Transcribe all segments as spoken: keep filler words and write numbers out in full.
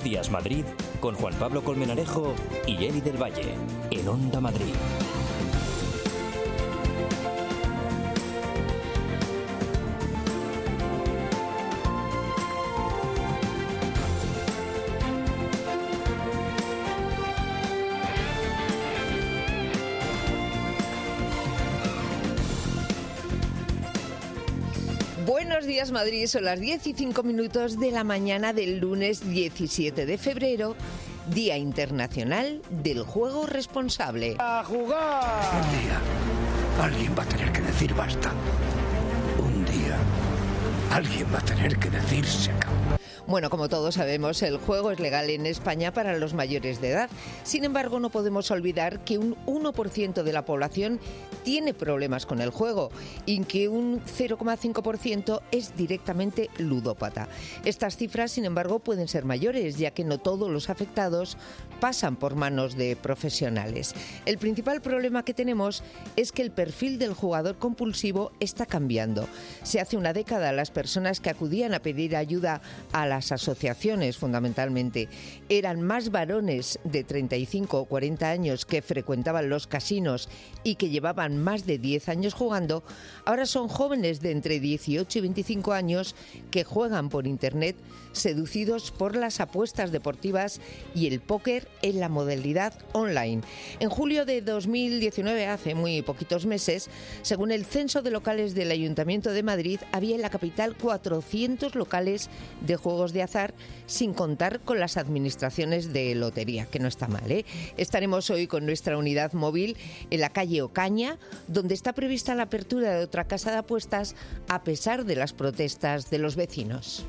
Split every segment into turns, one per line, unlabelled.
Días Madrid con Juan Pablo Colmenarejo y Eli del Valle en Onda Madrid.
Buenos días, Madrid. Son las diez y cinco minutos de la mañana del lunes diecisiete de febrero, Día Internacional del Juego Responsable.
¡A jugar!
Un día, alguien va a tener que decir basta. Un día, alguien va a tener que decir se acabó.
Bueno, como todos sabemos, el juego es legal en España para los mayores de edad. Sin embargo, no podemos olvidar que un uno por ciento de la población tiene problemas con el juego y que un cero coma cinco por ciento es directamente ludópata. Estas cifras, sin embargo, pueden ser mayores, ya que no todos los afectados pasan por manos de profesionales. El principal problema que tenemos es que el perfil del jugador compulsivo está cambiando. Si hace una década las personas que acudían a pedir ayuda a las asociaciones, fundamentalmente, eran más varones de treinta y cinco o cuarenta años que frecuentaban los casinos y que llevaban más de diez años jugando, ahora son jóvenes de entre dieciocho y veinticinco años que juegan por internet, seducidos por las apuestas deportivas y el póker en la modalidad online. En julio de dos mil diecinueve, hace muy poquitos meses, según el censo de locales del Ayuntamiento de Madrid, había en la capital cuatrocientos locales de juegos de azar, sin contar con las administraciones de lotería, que no está mal, ¿eh? Estaremos hoy con nuestra unidad móvil en la calle Ocaña, donde está prevista la apertura de otra casa de apuestas a pesar de las protestas de los vecinos.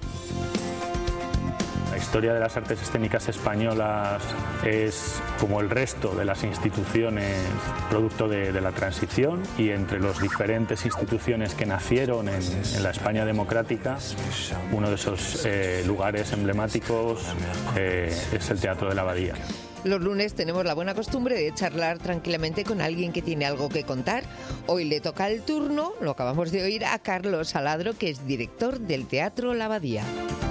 La historia de las artes escénicas españolas es, como el resto de las instituciones, producto de, de la transición, y entre las diferentes instituciones que nacieron en, en la España democrática, uno de esos eh, lugares emblemáticos eh, es el Teatro de la Abadía.
Los lunes tenemos la buena costumbre de charlar tranquilamente con alguien que tiene algo que contar. Hoy le toca el turno, lo acabamos de oír, a Carlos Aladro, que es director del Teatro La Abadía.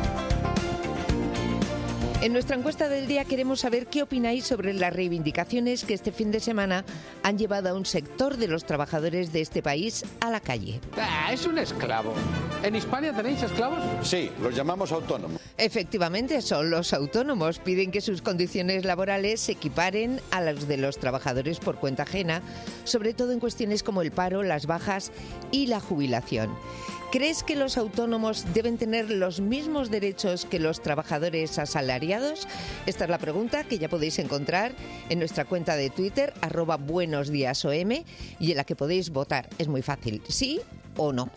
En nuestra encuesta del día queremos saber qué opináis sobre las reivindicaciones que este fin de semana han llevado a un sector de los trabajadores de este país a la calle.
Ah, es un esclavo. ¿En Hispania tenéis esclavos?
Sí, los llamamos autónomos.
Efectivamente, son los autónomos. Piden que sus condiciones laborales se equiparen a las de los trabajadores por cuenta ajena, sobre todo en cuestiones como el paro, las bajas y la jubilación. ¿Crees que los autónomos deben tener los mismos derechos que los trabajadores asalariados? Esta es la pregunta que ya podéis encontrar en nuestra cuenta de Twitter, arroba buenos días O M, y en la que podéis votar. Es muy fácil, sí o no.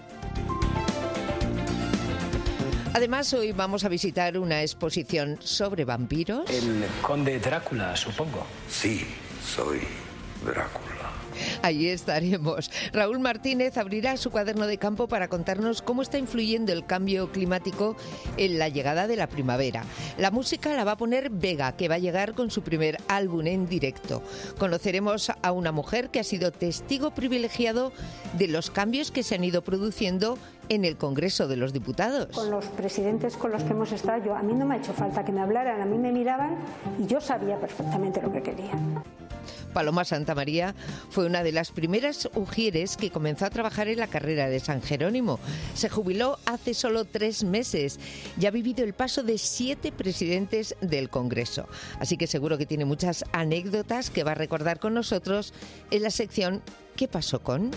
Además, hoy vamos a visitar una exposición sobre vampiros.
El conde Drácula, supongo.
Sí, soy Drácula.
Allí estaremos. Raúl Martínez abrirá su cuaderno de campo para contarnos cómo está influyendo el cambio climático en la llegada de la primavera. La música la va a poner Vega, que va a llegar con su primer álbum en directo. Conoceremos a una mujer que ha sido testigo privilegiado de los cambios que se han ido produciendo en el Congreso de los Diputados.
Con los presidentes con los que hemos estado, yo, a mí no me ha hecho falta que me hablaran, a mí me miraban y yo sabía perfectamente lo que querían.
Paloma Santamaría fue una de las primeras ujieres que comenzó a trabajar en la carrera de San Jerónimo. Se jubiló hace solo tres meses y ha vivido el paso de siete presidentes del Congreso. Así que seguro que tiene muchas anécdotas que va a recordar con nosotros en la sección ¿Qué pasó con?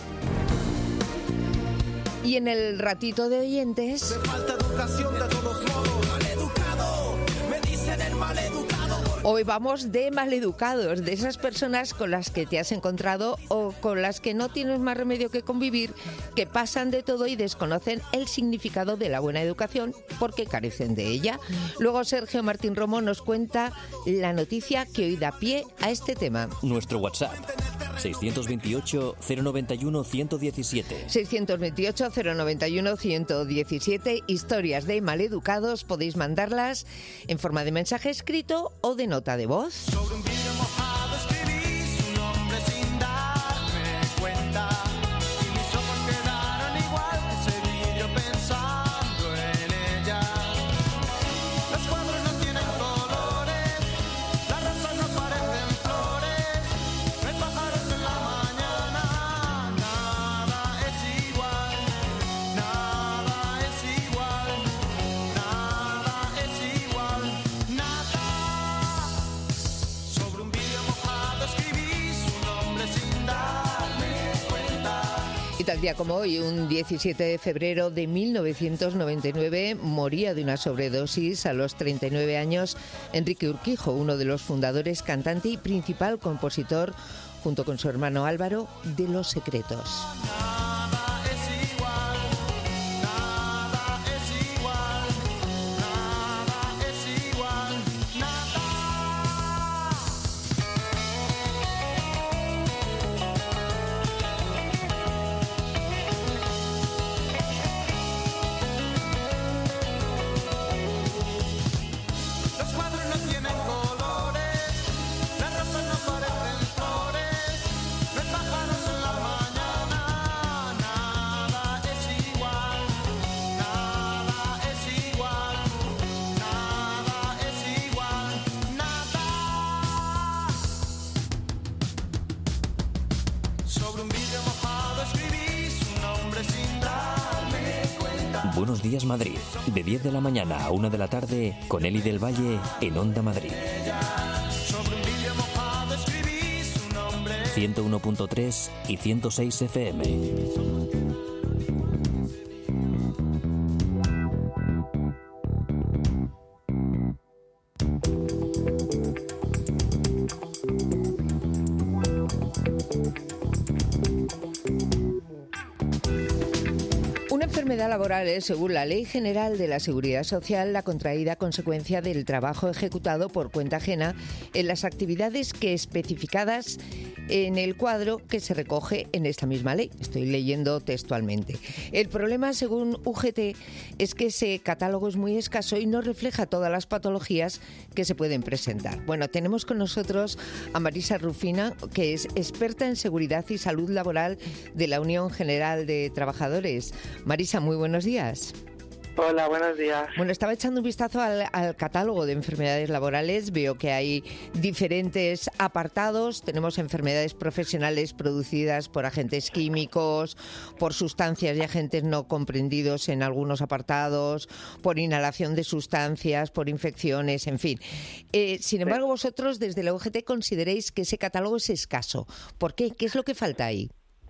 Y en el ratito de oyentes...
Me falta educación de todos modos. Maleducado, me dicen el maleducado.
Hoy vamos de maleducados, de esas personas con las que te has encontrado o con las que no tienes más remedio que convivir, que pasan de todo y desconocen el significado de la buena educación porque carecen de ella. Luego Sergio Martín Romo nos cuenta la noticia que hoy da pie a este tema.
Nuestro WhatsApp, seiscientos veintiocho, cero noventa y uno, ciento diecisiete.
seiscientos veintiocho, cero noventa y uno, ciento diecisiete. Historias de maleducados, podéis mandarlas en forma de mensaje escrito o de nota de voz.
Sobre un vidrio mojado escribí su nombre sin darme cuenta y mis ojos quedaron igual que ese vidrio pensando en ella. Los cuadros no tienen color.
Y tal día como hoy, un diecisiete de febrero de mil novecientos noventa y nueve, moría de una sobredosis a los treinta y nueve años Enrique Urquijo, uno de los fundadores, cantante y principal compositor, junto con su hermano Álvaro, de Los Secretos.
Buenos días Madrid, de diez de la mañana a una de la tarde, con Eli del Valle en Onda Madrid. ciento uno punto tres y ciento seis F M.
Una enfermedad laboral es, según la Ley General de la Seguridad Social, la contraída consecuencia del trabajo ejecutado por cuenta ajena en las actividades que especificadas en el cuadro que se recoge en esta misma ley. Estoy leyendo textualmente. El problema, según U G T, es que ese catálogo es muy escaso y no refleja todas las patologías que se pueden presentar. Bueno, tenemos con nosotros a Marisa Rufina, que es experta en seguridad y salud laboral de la Unión General de Trabajadores. Marisa, muy buenos días.
Hola, buenos días.
Bueno, estaba echando un vistazo al, al catálogo de enfermedades laborales. Veo que hay diferentes apartados. Tenemos enfermedades profesionales producidas por agentes químicos, por sustancias y agentes no comprendidos en algunos apartados, por inhalación de sustancias, por infecciones, en fin. Eh, sin embargo, vosotros desde la U G T consideréis que ese catálogo es escaso. ¿Por qué? ¿Qué es lo que falta ahí?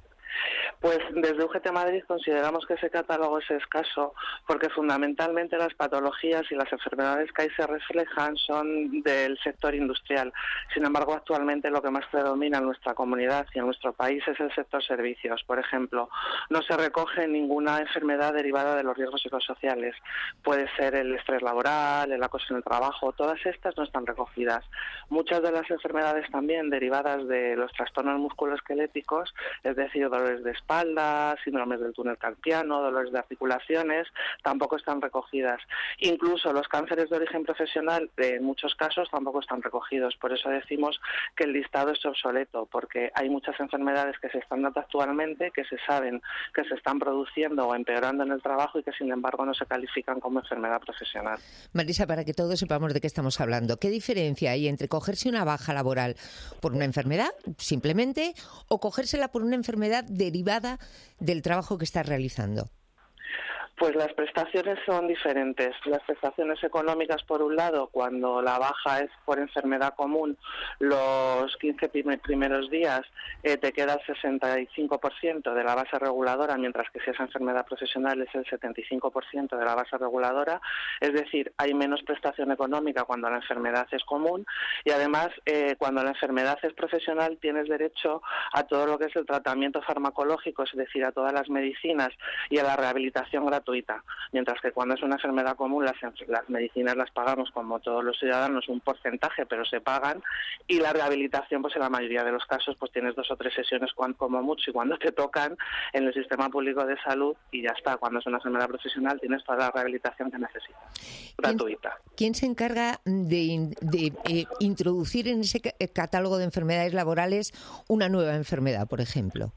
Pues desde U G T Madrid consideramos que ese catálogo es escaso porque fundamentalmente las patologías y las enfermedades que ahí se reflejan son del sector industrial. Sin embargo, actualmente lo que más predomina en nuestra comunidad y en nuestro país es el sector servicios. Por ejemplo, no se recoge ninguna enfermedad derivada de los riesgos psicosociales. Puede ser el estrés laboral, el acoso en el trabajo, todas estas no están recogidas. Muchas de las enfermedades también derivadas de los trastornos musculoesqueléticos, es decir, dolores de espalda, espalda, síndromes del túnel carpiano, dolores de articulaciones, tampoco están recogidas. Incluso los cánceres de origen profesional, en muchos casos, tampoco están recogidos. Por eso decimos que el listado es obsoleto, porque hay muchas enfermedades que se están dando actualmente, que se saben que se están produciendo o empeorando en el trabajo y que, sin embargo, no se califican como enfermedad profesional.
Marisa, para que todos sepamos de qué estamos hablando, ¿qué diferencia hay entre cogerse una baja laboral por una enfermedad, simplemente, o cogérsela por una enfermedad derivada del trabajo que estás realizando?
Pues las prestaciones son diferentes. Las prestaciones económicas, por un lado, cuando la baja es por enfermedad común, los quince primeros días eh, te queda el sesenta y cinco por ciento de la base reguladora, mientras que si es enfermedad profesional es el setenta y cinco por ciento de la base reguladora. Es decir, hay menos prestación económica cuando la enfermedad es común y además eh, cuando la enfermedad es profesional tienes derecho a todo lo que es el tratamiento farmacológico, es decir, a todas las medicinas y a la rehabilitación gratuita. Mientras que cuando es una enfermedad común las, las medicinas las pagamos como todos los ciudadanos un porcentaje, pero se pagan, y la rehabilitación pues en la mayoría de los casos pues tienes dos o tres sesiones como mucho y cuando te tocan en el sistema público de salud y ya está. Cuando es una enfermedad profesional tienes toda la rehabilitación que necesitas, gratuita.
¿Quién, ¿quién se encarga de, de eh, introducir en ese catálogo de enfermedades laborales una nueva enfermedad, por ejemplo?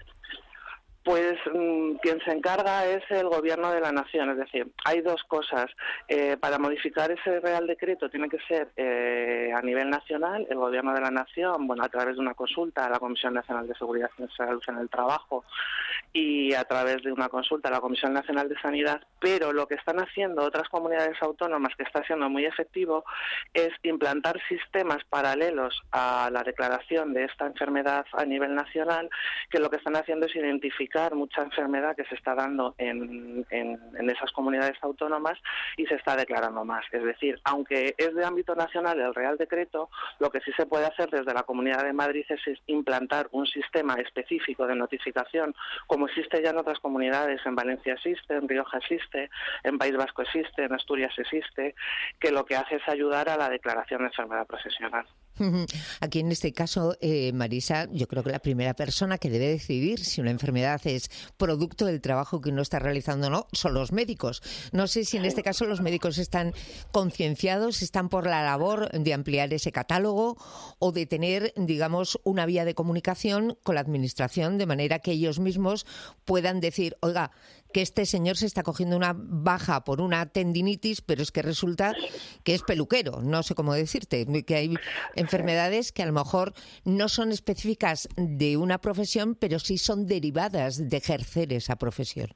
Pues mmm, quien se encarga es el Gobierno de la Nación, es decir, hay dos cosas. Eh, para modificar ese Real Decreto tiene que ser eh, a nivel nacional, el Gobierno de la Nación, bueno, a través de una consulta a la Comisión Nacional de Seguridad y Salud en el Trabajo y a través de una consulta a la Comisión Nacional de Sanidad, pero lo que están haciendo otras comunidades autónomas, que está siendo muy efectivo, es implantar sistemas paralelos a la declaración de esta enfermedad a nivel nacional, que lo que están haciendo es identificar mucha enfermedad que se está dando en, en, en esas comunidades autónomas y se está declarando más. Es decir, aunque es de ámbito nacional el Real Decreto, lo que sí se puede hacer desde la Comunidad de Madrid es, es implantar un sistema específico de notificación, como existe ya en otras comunidades. En Valencia existe, en Rioja existe, en País Vasco existe, en Asturias existe, que lo que hace es ayudar a la declaración de enfermedad profesional.
Aquí en este caso, eh, Marisa, yo creo que la primera persona que debe decidir si una enfermedad es producto del trabajo que uno está realizando o no son los médicos. No sé si en este caso los médicos están concienciados, están por la labor de ampliar ese catálogo o de tener, digamos, una vía de comunicación con la administración, de manera que ellos mismos puedan decir, oiga, que este señor se está cogiendo una baja por una tendinitis, pero es que resulta que es peluquero, no sé cómo decirte, que hay enfermedades que a lo mejor no son específicas de una profesión, pero sí son derivadas de ejercer esa profesión.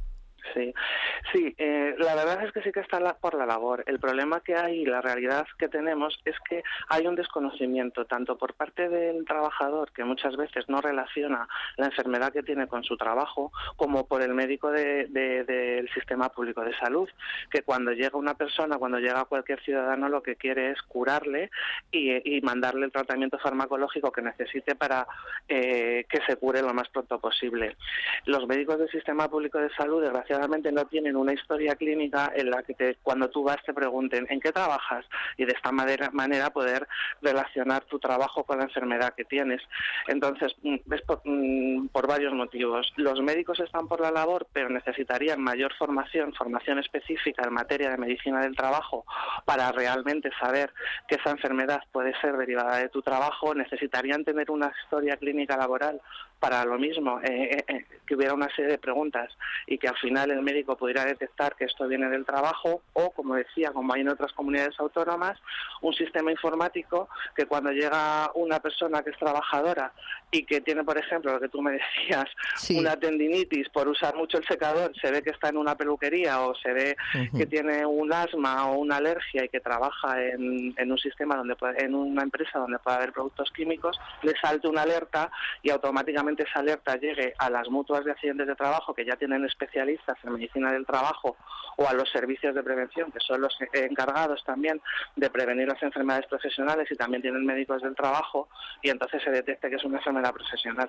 Sí, sí eh, la verdad es que sí que está la, por la labor. El problema que hay y la realidad que tenemos es que hay un desconocimiento tanto por parte del trabajador, que muchas veces no relaciona la enfermedad que tiene con su trabajo, como por el médico de, de, del sistema público de salud, que cuando llega una persona, cuando llega cualquier ciudadano, lo que quiere es curarle y, y mandarle el tratamiento farmacológico que necesite para eh, que se cure lo más pronto posible. Los médicos del sistema público de salud, desgraciadamente, no tienen una historia clínica en la que te, cuando tú vas te pregunten ¿en qué trabajas? Y de esta manera, manera poder relacionar tu trabajo con la enfermedad que tienes. Entonces, es por, por varios motivos. Los médicos están por la labor, pero necesitarían mayor formación, formación específica en materia de medicina del trabajo para realmente saber que esa enfermedad puede ser derivada de tu trabajo. Necesitarían tener una historia clínica laboral para lo mismo, eh, eh, que hubiera una serie de preguntas y que al final el médico pudiera detectar que esto viene del trabajo, o, como decía, como hay en otras comunidades autónomas, un sistema informático que cuando llega una persona que es trabajadora y que tiene, por ejemplo, lo que tú me decías, sí, una tendinitis por usar mucho el secador, se ve que está en una peluquería o se ve uh-huh. que tiene un asma o una alergia y que trabaja en, en un sistema donde puede, en una empresa donde puede haber productos químicos, le salte una alerta y automáticamente esa alerta llegue a las mutuas de accidentes de trabajo, que ya tienen especialistas en medicina del trabajo, o a los servicios de prevención, que son los encargados también de prevenir las enfermedades profesionales, y también tienen médicos del trabajo, y entonces se detecte que es una enfermedad profesional.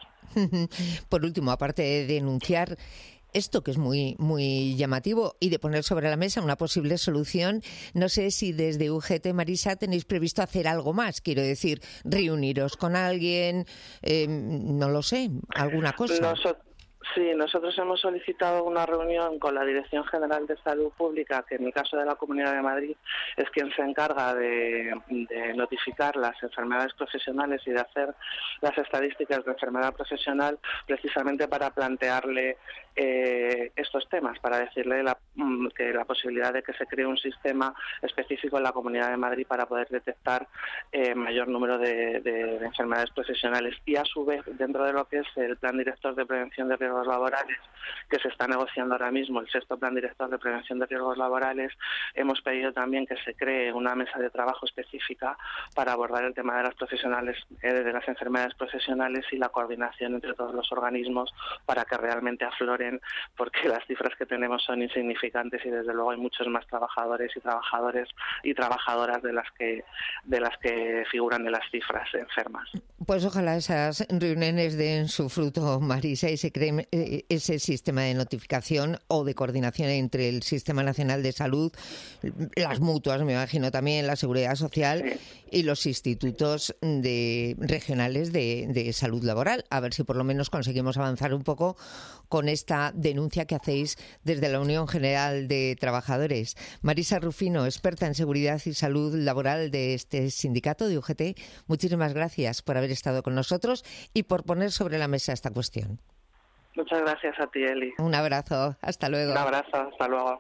Por último, aparte de denunciar esto, que es muy muy llamativo, y de poner sobre la mesa una posible solución, no sé si desde U G T, Marisa, tenéis previsto hacer algo más. Quiero decir, reuniros con alguien, eh, no lo sé, alguna cosa.
Nosotros... Sí, nosotros hemos solicitado una reunión con la Dirección General de Salud Pública, que en el caso de la Comunidad de Madrid es quien se encarga de, de notificar las enfermedades profesionales y de hacer las estadísticas de enfermedad profesional, precisamente para plantearle eh, estos temas, para decirle la, que la posibilidad de que se cree un sistema específico en la Comunidad de Madrid para poder detectar eh, mayor número de, de, de enfermedades profesionales, y a su vez, dentro de lo que es el Plan Director de Prevención de Riesgos Laborales, que se está negociando ahora mismo, el sexto Plan Director de Prevención de Riesgos Laborales, hemos pedido también que se cree una mesa de trabajo específica para abordar el tema de las profesionales, eh, de las enfermedades profesionales, y la coordinación entre todos los organismos para que realmente afloren, porque las cifras que tenemos son insignificantes y desde luego hay muchos más trabajadores y trabajadores y trabajadoras de las que de las que figuran en las cifras enfermas.
Pues ojalá esas reuniones den su fruto, Marisa, y se cree ese sistema de notificación o de coordinación entre el Sistema Nacional de Salud, las mutuas, me imagino también, la Seguridad Social, sí, y los institutos de, regionales de, de salud laboral. A ver si por lo menos conseguimos avanzar un poco con esta denuncia que hacéis desde la Unión General de Trabajadores. Marisa Rufino, experta en seguridad y salud laboral de este sindicato de U G T, muchísimas gracias por haber estado con nosotros y por poner sobre la mesa esta cuestión.
Muchas gracias a ti, Eli.
Un abrazo, hasta luego.
Un abrazo, hasta luego.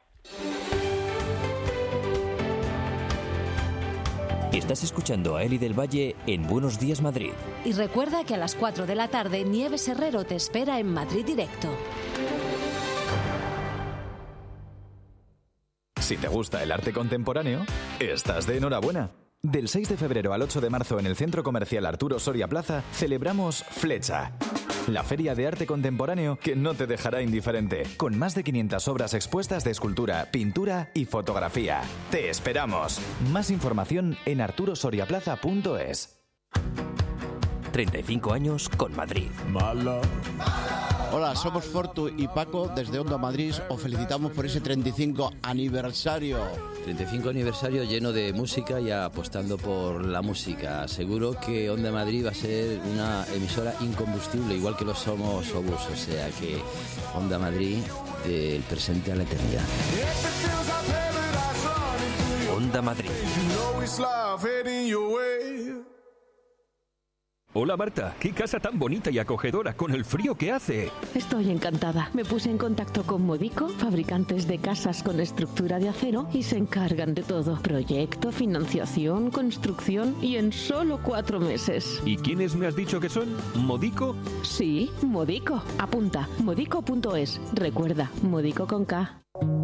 Estás escuchando a Eli del Valle en Buenos Días Madrid.
Y recuerda que a las cuatro de la tarde Nieves Herrero te espera en Madrid Directo.
Si te gusta el arte contemporáneo, estás de enhorabuena. Del seis de febrero al ocho de marzo en el Centro Comercial Arturo Soria Plaza celebramos Flecha, la feria de arte contemporáneo que no te dejará indiferente, con más de quinientas obras expuestas de escultura, pintura y fotografía. ¡Te esperamos! Más información en arturo soria plaza punto es.
treinta y cinco años con Madrid.
Mala. Hola, somos Fortu y Paco desde Onda Madrid. Os felicitamos por ese treinta y cinco aniversario.
treinta y cinco aniversario lleno de música y apostando por la música. Seguro que Onda Madrid va a ser una emisora incombustible, igual que lo somos Obús. O sea que Onda Madrid del presente a la eternidad.
Onda Madrid.
Hola Marta, qué casa tan bonita y acogedora con el frío que hace.
Estoy encantada. Me puse en contacto con Modico, fabricantes de casas con estructura de acero, y se encargan de todo. Proyecto, financiación, construcción y en solo cuatro meses.
¿Y quiénes me has dicho que son? ¿Modico?
Sí, Modico. Apunta, modico punto es. Recuerda, Modico con K.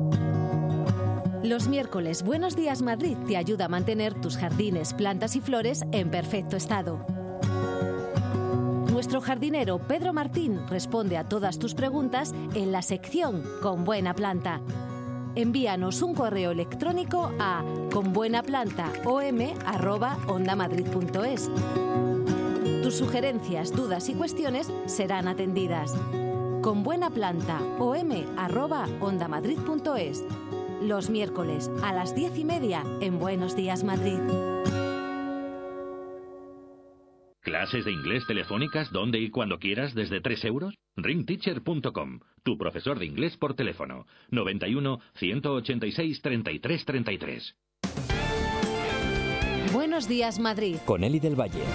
Los miércoles Buenos Días Madrid te ayuda a mantener tus jardines, plantas y flores en perfecto estado. Nuestro jardinero Pedro Martín responde a todas tus preguntas en la sección Con Buena Planta. Envíanos un correo electrónico a conbuenaplantaom arroba ondamadrid punto es. Tus sugerencias, dudas y cuestiones serán atendidas. Conbuenaplantaom arroba ondamadrid punto es. Los miércoles a las diez y media en Buenos Días Madrid.
¿Clases de inglés telefónicas donde y cuando quieras desde tres euros? ring teacher punto com, tu profesor de inglés por teléfono. noventa y uno, ciento ochenta y seis, treinta y tres, treinta y tres.
Buenos Días Madrid.
Con Eli del Valle.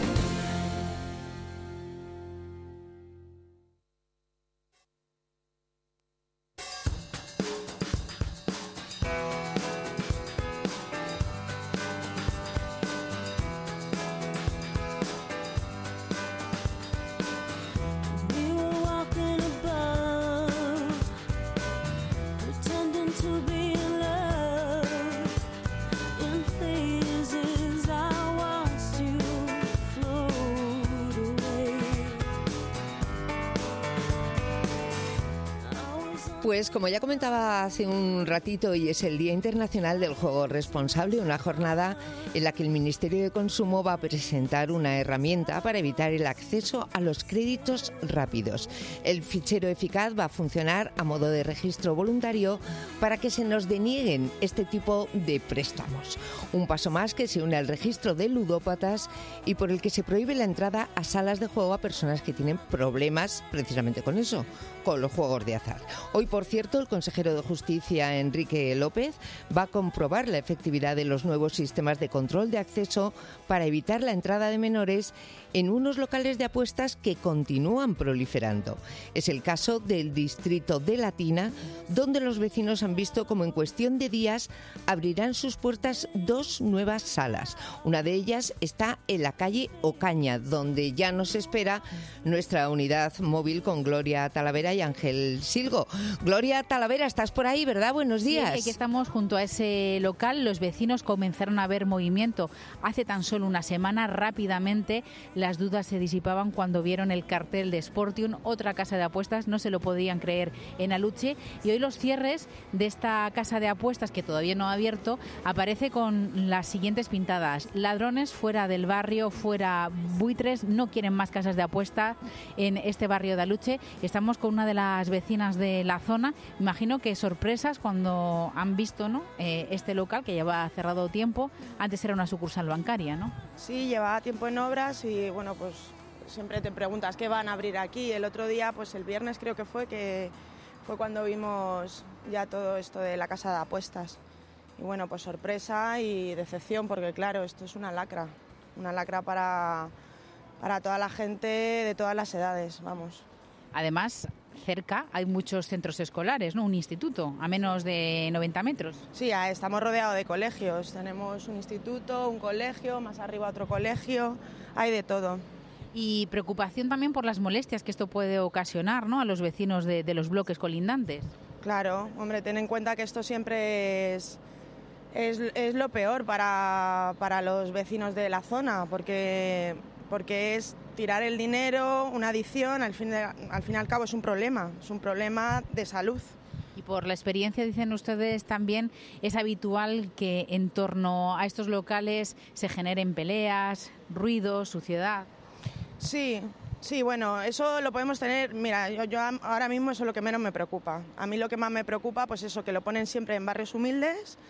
Pues como ya comentaba hace un ratito, hoy es el Día Internacional del Juego Responsable, una jornada en la que el Ministerio de Consumo va a presentar una herramienta para evitar el acceso a los créditos rápidos. El fichero eficaz va a funcionar a modo de registro voluntario para que se nos denieguen este tipo de préstamos. Un paso más que se une al registro de ludópatas y por el que se prohíbe la entrada a salas de juego a personas que tienen problemas precisamente con eso, con los juegos de azar. Hoy, por cierto, el consejero de Justicia, Enrique López, va a comprobar la efectividad de los nuevos sistemas de control de acceso para evitar la entrada de menores en unos locales de apuestas que continúan proliferando. Es el caso del distrito de Latina, donde los vecinos han visto como en cuestión de días abrirán sus puertas dos nuevas salas. Una de ellas está en la calle Ocaña, donde ya nos espera nuestra unidad móvil con Gloria Talavera y Ángel Silgo. Gloria Talavera, estás por ahí, ¿verdad? Buenos días.
Sí, aquí estamos junto a ese local. Los vecinos comenzaron a ver movimiento hace tan solo una semana. Rápidamente las dudas se disipaban cuando vieron el cartel de Sportium, otra casa de apuestas. No se lo podían creer en Aluche. Y hoy los cierres de esta casa de apuestas, que todavía no ha abierto, aparece con las siguientes pintadas: ladrones fuera del barrio, fuera buitres, no quieren más casas de apuesta en este barrio de Aluche. Estamos con una de las vecinas de la zona. Imagino que sorpresas cuando han visto, ¿no?, eh, este local que lleva cerrado tiempo. Antes era una sucursal bancaria, ¿no?
Sí, llevaba tiempo en obras y bueno, pues siempre te preguntas qué van a abrir aquí. El otro día, pues el viernes creo que fue, que fue cuando vimos ya todo esto de la casa de apuestas. Y bueno, pues sorpresa y decepción, porque claro, esto es una lacra, una lacra para, para toda la gente de todas las edades, vamos.
Además, cerca hay muchos centros escolares, ¿no? Un instituto a menos de noventa metros.
Sí, estamos rodeados de colegios. Tenemos un instituto, un colegio, más arriba otro colegio, hay de todo.
Y preocupación también por las molestias que esto puede ocasionar, ¿no?, a los vecinos de, de los bloques colindantes.
Claro, hombre, ten en cuenta que esto siempre es, es, es lo peor para, para los vecinos de la zona, porque, porque es tirar el dinero, una adicción, al fin, de, al fin y al cabo es un problema, es un problema de salud.
Y por la experiencia, dicen ustedes, también es habitual que en torno a estos locales se generen peleas, ruidos, suciedad.
Sí, sí, bueno, eso lo podemos tener. Mira, yo, yo ahora mismo eso es lo que menos me preocupa. A mí lo que más me preocupa, pues eso, que lo ponen siempre en barrios humildes.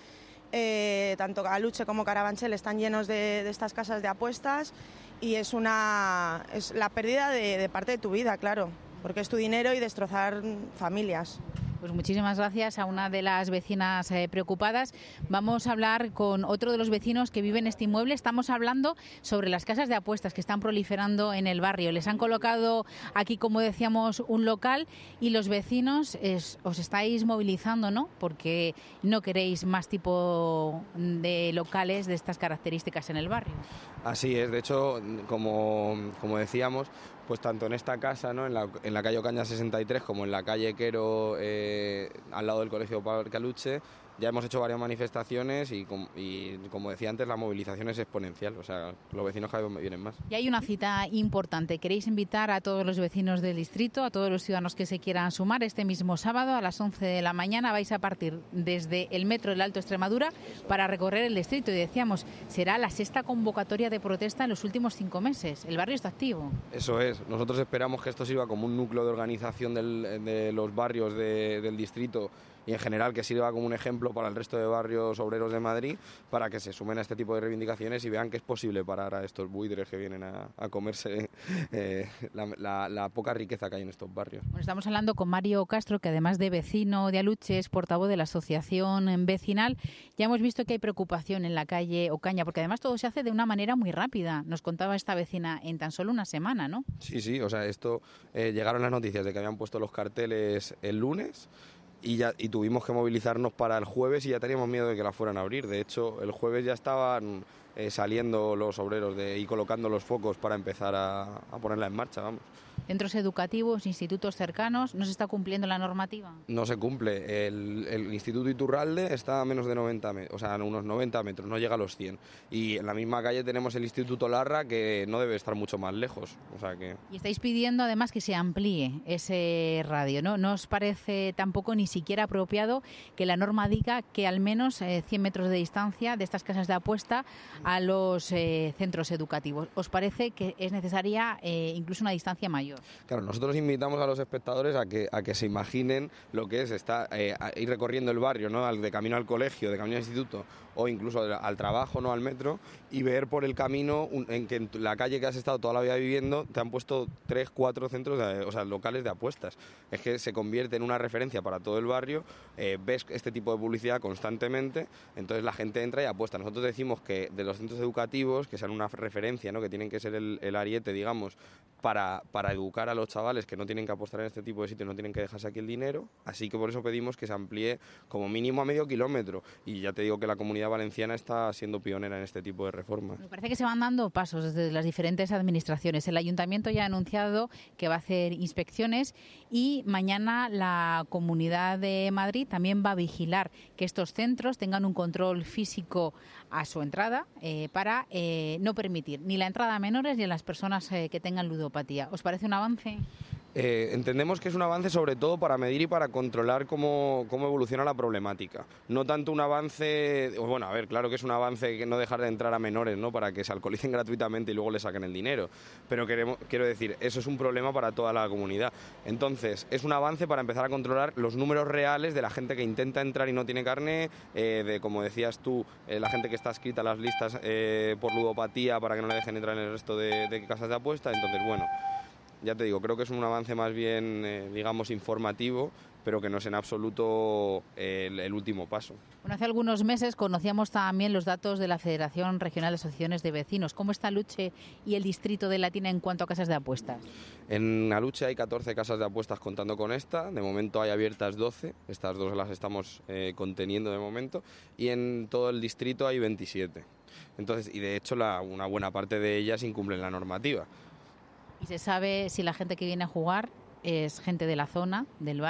Eh, tanto Aluche como Carabanchel están llenos de, de estas casas de apuestas y es una es la pérdida de, de parte de tu vida, claro, porque es tu dinero y destrozar familias.
Pues muchísimas gracias a una de las vecinas eh, preocupadas. Vamos a hablar con otro de los vecinos que vive en este inmueble. Estamos hablando sobre las casas de apuestas que están proliferando en el barrio. Les han colocado aquí, como decíamos, un local y los vecinos es, os estáis movilizando, ¿no? Porque no queréis más tipo de locales de estas características en el barrio.
Así es. De hecho, como, como decíamos, pues tanto en esta casa, ¿no? en, la, en la calle Ocaña sesenta y tres como en la calle Quero, eh, al lado del Colegio Parque Aluche, ya hemos hecho varias manifestaciones y, com, y como decía antes, la movilización es exponencial, o sea, los vecinos cada vez vienen más.
Y hay una cita importante. ¿Queréis invitar a todos los vecinos del distrito, a todos los ciudadanos que se quieran sumar este mismo sábado a las once de la mañana? Vais a partir desde el metro del Alto Extremadura para recorrer el distrito y decíamos, será la sexta convocatoria de protesta en los últimos cinco meses. El barrio está activo.
Eso es. Nosotros esperamos que esto sirva como un núcleo de organización del, de los barrios de, del distrito y en general que sirva como un ejemplo para el resto de barrios obreros de Madrid para que se sumen a este tipo de reivindicaciones y vean que es posible parar a estos buitres que vienen a, a comerse eh, la, la, la poca riqueza que hay en estos barrios.
Bueno, estamos hablando con Mario Castro, que además de vecino de Aluche es portavoz de la asociación vecinal. Ya hemos visto que hay preocupación en la calle Ocaña, porque además todo se hace de una manera muy rápida. Nos contaba esta vecina en tan solo una semana, ¿no?
Sí, sí, o sea, esto eh, llegaron las noticias de que habían puesto los carteles el lunes. Y, ya, y tuvimos que movilizarnos para el jueves y ya teníamos miedo de que la fueran a abrir. De hecho, el jueves ya estaban eh, saliendo los obreros de, y colocando los focos para empezar a, a ponerla en marcha, vamos.
Centros educativos, institutos cercanos, ¿no se está cumpliendo la normativa?
No se cumple. El, el Instituto Iturralde está a menos de noventa metros, o sea, a unos noventa metros, no llega a los cien. Y en la misma calle tenemos el Instituto Larra, que no debe estar mucho más lejos. O sea que...
Y estáis pidiendo además que se amplíe ese radio, ¿no? ¿No os parece tampoco ni siquiera apropiado que la norma diga que al menos eh, cien metros de distancia de estas casas de apuesta a los eh, centros educativos? ¿Os parece que es necesaria eh, incluso una distancia mayor?
Claro, nosotros invitamos a los espectadores a que, a que se imaginen lo que es está, eh, ir recorriendo el barrio, ¿no? De camino al colegio, de camino al instituto o incluso al trabajo, ¿no? Al metro, y ver por el camino un, en que en la calle que has estado toda la vida viviendo te han puesto tres, cuatro centros, de, o sea, locales de apuestas. Es que se convierte en una referencia para todo el barrio, eh, ves este tipo de publicidad constantemente, entonces la gente entra y apuesta. Nosotros decimos que de los centros educativos, que sean una referencia, ¿no? Que tienen que ser el, el ariete, digamos, para, para educar a los chavales que no tienen que apostar en este tipo de sitios, no tienen que dejarse aquí el dinero, así que por eso pedimos que se amplíe como mínimo a medio kilómetro, y ya te digo que la Comunidad Valenciana está siendo pionera en este tipo de reformas.
Me parece que se van dando pasos desde las diferentes administraciones. El Ayuntamiento ya ha anunciado que va a hacer inspecciones y mañana la Comunidad de Madrid también va a vigilar que estos centros tengan un control físico a su entrada eh, para eh, no permitir ni la entrada a menores ni a las personas eh, que tengan ludopatía. ¿Os parece un avance?
Eh, entendemos que es un avance sobre todo para medir y para controlar cómo, cómo evoluciona la problemática. No tanto un avance, bueno, a ver, claro que es un avance que no dejar de entrar a menores, ¿no? Para que se alcoholicen gratuitamente y luego le saquen el dinero. Pero queremos, quiero decir, eso es un problema para toda la comunidad. Entonces, es un avance para empezar a controlar los números reales de la gente que intenta entrar y no tiene carné, eh, de, como decías tú, eh, la gente que está escrita en las listas eh, por ludopatía para que no le dejen entrar en el resto de, de casas de apuesta. Entonces, bueno... Ya te digo, creo que es un avance más bien, eh, digamos, informativo, pero que no es en absoluto eh, el, el último paso.
Bueno, hace algunos meses conocíamos también los datos de la Federación Regional de Asociaciones de Vecinos. ¿Cómo está Aluche y el distrito de Latina en cuanto a casas de apuestas?
En Aluche hay catorce casas de apuestas contando con esta. De momento hay abiertas doce. Estas dos las estamos eh, conteniendo de momento. Y en todo el distrito hay veintisiete. Entonces, y de hecho la, una buena parte de ellas incumplen la normativa.
¿Y se sabe si la gente que viene a jugar es gente de la zona, del barrio,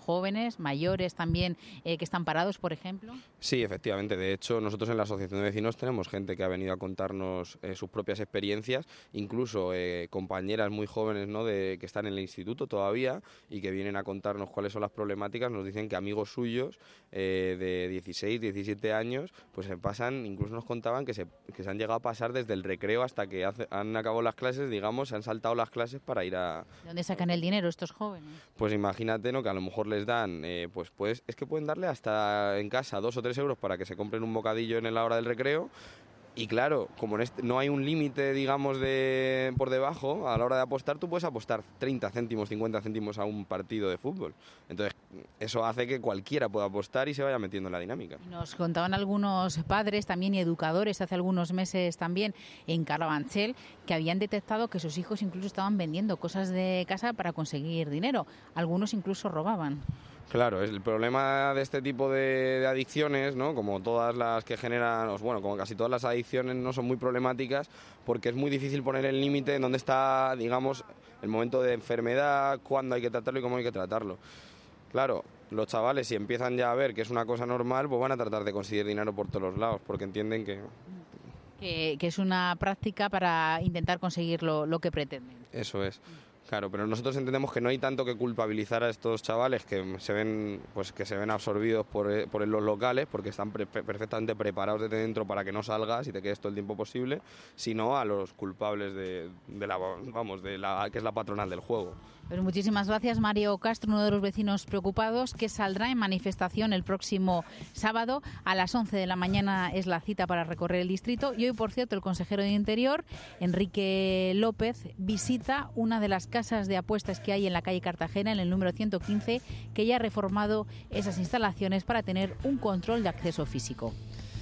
jóvenes, mayores también, eh, que están parados, por ejemplo.
Sí, efectivamente. De hecho, nosotros en la Asociación de Vecinos tenemos gente que ha venido a contarnos eh, sus propias experiencias, incluso eh, compañeras muy jóvenes, ¿no?, de, que están en el instituto todavía y que vienen a contarnos cuáles son las problemáticas. Nos dicen que amigos suyos eh, de dieciséis, diecisiete años, pues se pasan, incluso nos contaban que se, que se han llegado a pasar desde el recreo hasta que hace, han acabado las clases, digamos, se han saltado las clases para ir a...
¿De dónde sacan el dinero estos jóvenes?
Pues imagínate, ¿no?, que a lo mejor les dan, eh, pues, pues es que pueden darle hasta en casa dos o tres euros para que se compren un bocadillo en la hora del recreo. Y claro, como en este, no hay un límite, digamos, de por debajo, a la hora de apostar tú puedes apostar treinta céntimos, cincuenta céntimos a un partido de fútbol. Entonces, eso hace que cualquiera pueda apostar y se vaya metiendo en la dinámica.
Nos contaban algunos padres también y educadores hace algunos meses también en Carabanchel que habían detectado que sus hijos incluso estaban vendiendo cosas de casa para conseguir dinero. Algunos incluso robaban.
Claro, el problema de este tipo de, de adicciones, ¿no?, como todas las que generan, bueno, como casi todas las adicciones, no son muy problemáticas porque es muy difícil poner el límite en dónde está, digamos, el momento de enfermedad, cuándo hay que tratarlo y cómo hay que tratarlo. Claro, los chavales, si empiezan ya a ver que es una cosa normal, pues van a tratar de conseguir dinero por todos los lados porque entienden que...
Que, que es una práctica para intentar conseguir lo, lo que pretenden.
Eso es. Claro, pero nosotros entendemos que no hay tanto que culpabilizar a estos chavales que se ven, pues que se ven absorbidos por, por los locales porque están pre perfectamente preparados desde dentro para que no salgas y te quedes todo el tiempo posible, sino a los culpables de, de la, vamos, de la que es la patronal del juego.
Pues muchísimas gracias, Mario Castro, uno de los vecinos preocupados, que saldrá en manifestación el próximo sábado. A las once de la mañana es la cita para recorrer el distrito. Y hoy, por cierto, el consejero de Interior, Enrique López, visita una de las casas de apuestas que hay en la calle Cartagena, en el número ciento quince, que ya ha reformado esas instalaciones para tener un control de acceso físico.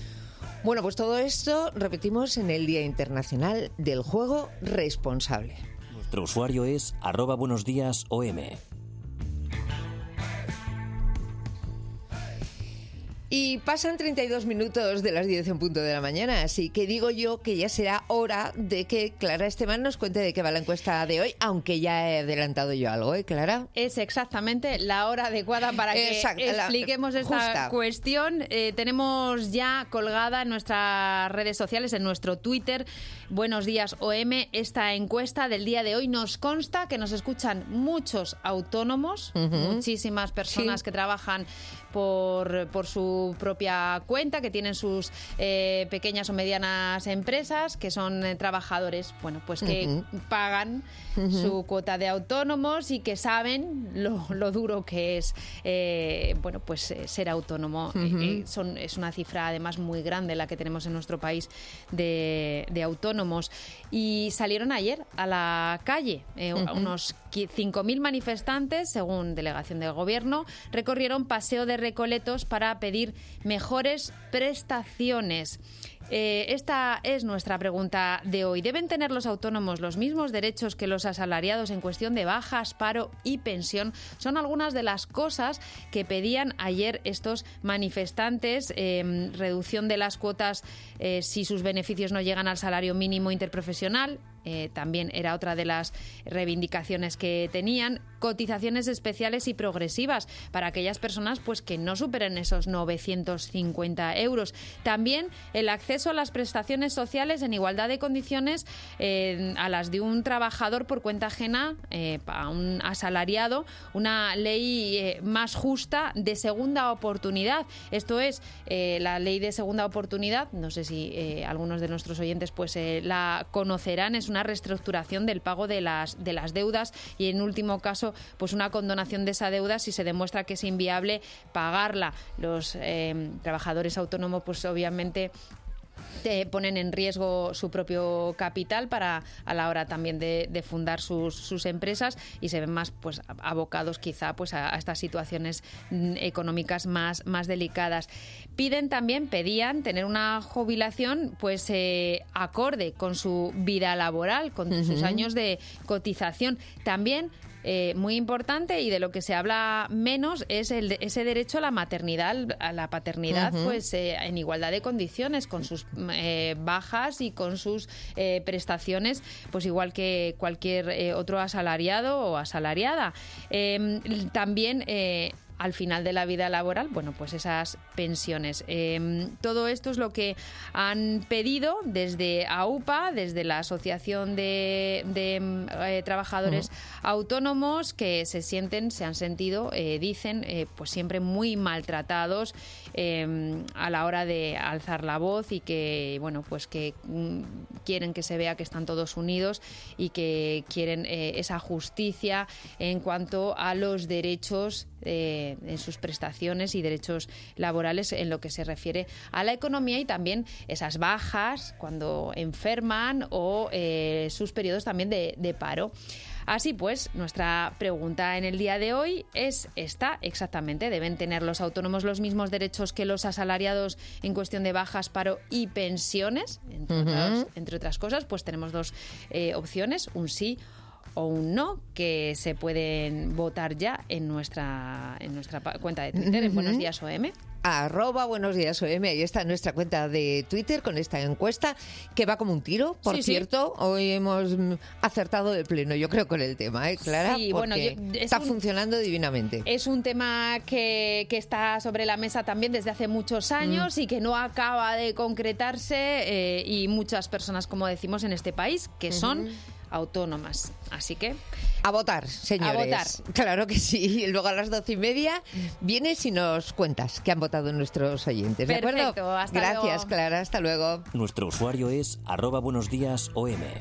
Bueno, pues todo esto, repetimos, en el Día Internacional del Juego Responsable.
Nuestro usuario es arroba buenos días O M.
Y pasan treinta y dos minutos de las diez en punto de la mañana, así que digo yo que ya será hora de que Clara Esteban nos cuente de qué va la encuesta de hoy, aunque ya he adelantado yo algo, ¿eh, Clara?
Es exactamente la hora adecuada para que
Exacto,
expliquemos
la,
esta
justa.
cuestión. Eh, tenemos ya colgada en nuestras redes sociales, en nuestro Twitter, Buenos Días O M, esta encuesta del día de hoy. Nos consta que nos escuchan muchos autónomos, uh-huh. muchísimas personas sí. que trabajan por, por su propia cuenta, que tienen sus eh, pequeñas o medianas empresas, que son eh, trabajadores, bueno, pues que uh-huh. pagan uh-huh. su cuota de autónomos y que saben lo, lo duro que es, eh, bueno, pues eh, ser autónomo. Uh-huh. Eh, son, es una cifra además muy grande la que tenemos en nuestro país de, de autónomos. Y salieron ayer a la calle eh, uh-huh. unos cinco mil manifestantes, según delegación del gobierno, recorrieron Paseo de Recoletos para pedir mejores prestaciones. Eh, esta es nuestra pregunta de hoy. ¿Deben tener los autónomos los mismos derechos que los asalariados en cuestión de bajas, paro y pensión? Son algunas de las cosas que pedían ayer estos manifestantes. Eh, reducción de las cuotas eh, si sus beneficios no llegan al salario mínimo interprofesional. Eh, también era otra de las reivindicaciones que tenían. Cotizaciones especiales y progresivas para aquellas personas pues que no superen esos novecientos cincuenta euros. También el acceso a las prestaciones sociales en igualdad de condiciones eh, a las de un trabajador por cuenta ajena, eh, a un asalariado. Una ley eh, más justa de segunda oportunidad. Esto es, eh, la ley de segunda oportunidad, no sé si eh, algunos de nuestros oyentes pues eh, la conocerán. Es una reestructuración del pago de las, de las deudas y, en último caso, pues una condonación de esa deuda si se demuestra que es inviable pagarla. Los eh, trabajadores autónomos, pues obviamente Eh, ponen en riesgo su propio capital para a la hora también de, de fundar sus, sus empresas y se ven más pues abocados quizá pues a, a estas situaciones mm, económicas más, más delicadas. Piden también, pedían tener una jubilación pues eh, acorde con su vida laboral, con uh-huh. sus años de cotización. También Eh, muy importante, y de lo que se habla menos, es el de, ese derecho a la maternidad, a la paternidad, uh-huh. pues eh, en igualdad de condiciones, con sus eh, bajas y con sus eh, prestaciones, pues igual que cualquier eh, otro asalariado o asalariada. Eh, también eh, al final de la vida laboral, bueno, pues esas pensiones. Eh, todo esto es lo que han pedido desde AUPA, desde la Asociación de, de eh, Trabajadores uh-huh. Autónomos, que se sienten, se han sentido, eh, dicen, eh, pues siempre muy maltratados eh, a la hora de alzar la voz y que, bueno, pues que mm, quieren que se vea que están todos unidos y que quieren eh, esa justicia en cuanto a los derechos eh, en sus prestaciones y derechos laborales en lo que se refiere a la economía y también esas bajas cuando enferman o eh, sus periodos también de, de paro. Así pues, nuestra pregunta en el día de hoy es esta, exactamente. ¿Deben tener los autónomos los mismos derechos que los asalariados en cuestión de bajas, paro y pensiones? Entre, uh-huh. otras, entre otras cosas, pues tenemos dos eh, opciones, un sí o un no, que se pueden votar ya en nuestra, en nuestra cuenta de Twitter, uh-huh. en Buenos Días O M.
Arroba Buenos Días O M, ahí está nuestra cuenta de Twitter con esta encuesta que va como un tiro, por sí, cierto, sí. Hoy hemos acertado de pleno, yo creo, con el tema, ¿eh, Clara?
Sí,
porque
bueno, yo,
está
un, funcionando
divinamente.
Es un tema que, que está sobre la mesa también desde hace muchos años mm. y que no acaba de concretarse eh, y muchas personas, como decimos, en este país, que uh-huh. son autónomas. Así que...
A votar, señores.
A votar.
Claro que sí. Luego a las doce y media vienes y nos cuentas qué han votado nuestros oyentes. ¿De
Perfecto,
acuerdo?
hasta
Gracias,
luego.
Clara. Hasta luego.
Nuestro usuario es arroba buenos días O M.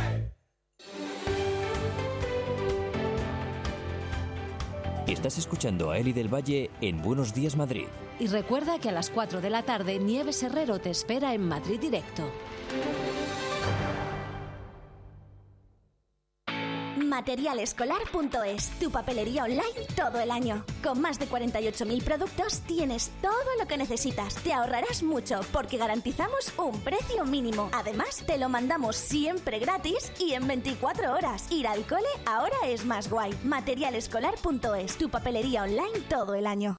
Estás escuchando a Eli del Valle en Buenos Días Madrid.
Y recuerda que a las cuatro de la tarde Nieves Herrero te espera en Madrid Directo.
Materialescolar punto es, tu papelería online todo el año. Con más de cuarenta y ocho mil productos tienes todo lo que necesitas. Te ahorrarás mucho porque garantizamos un precio mínimo. Además, te lo mandamos siempre gratis y en veinticuatro horas. Ir al cole ahora es más guay. Materialescolar punto es, tu papelería online todo el año.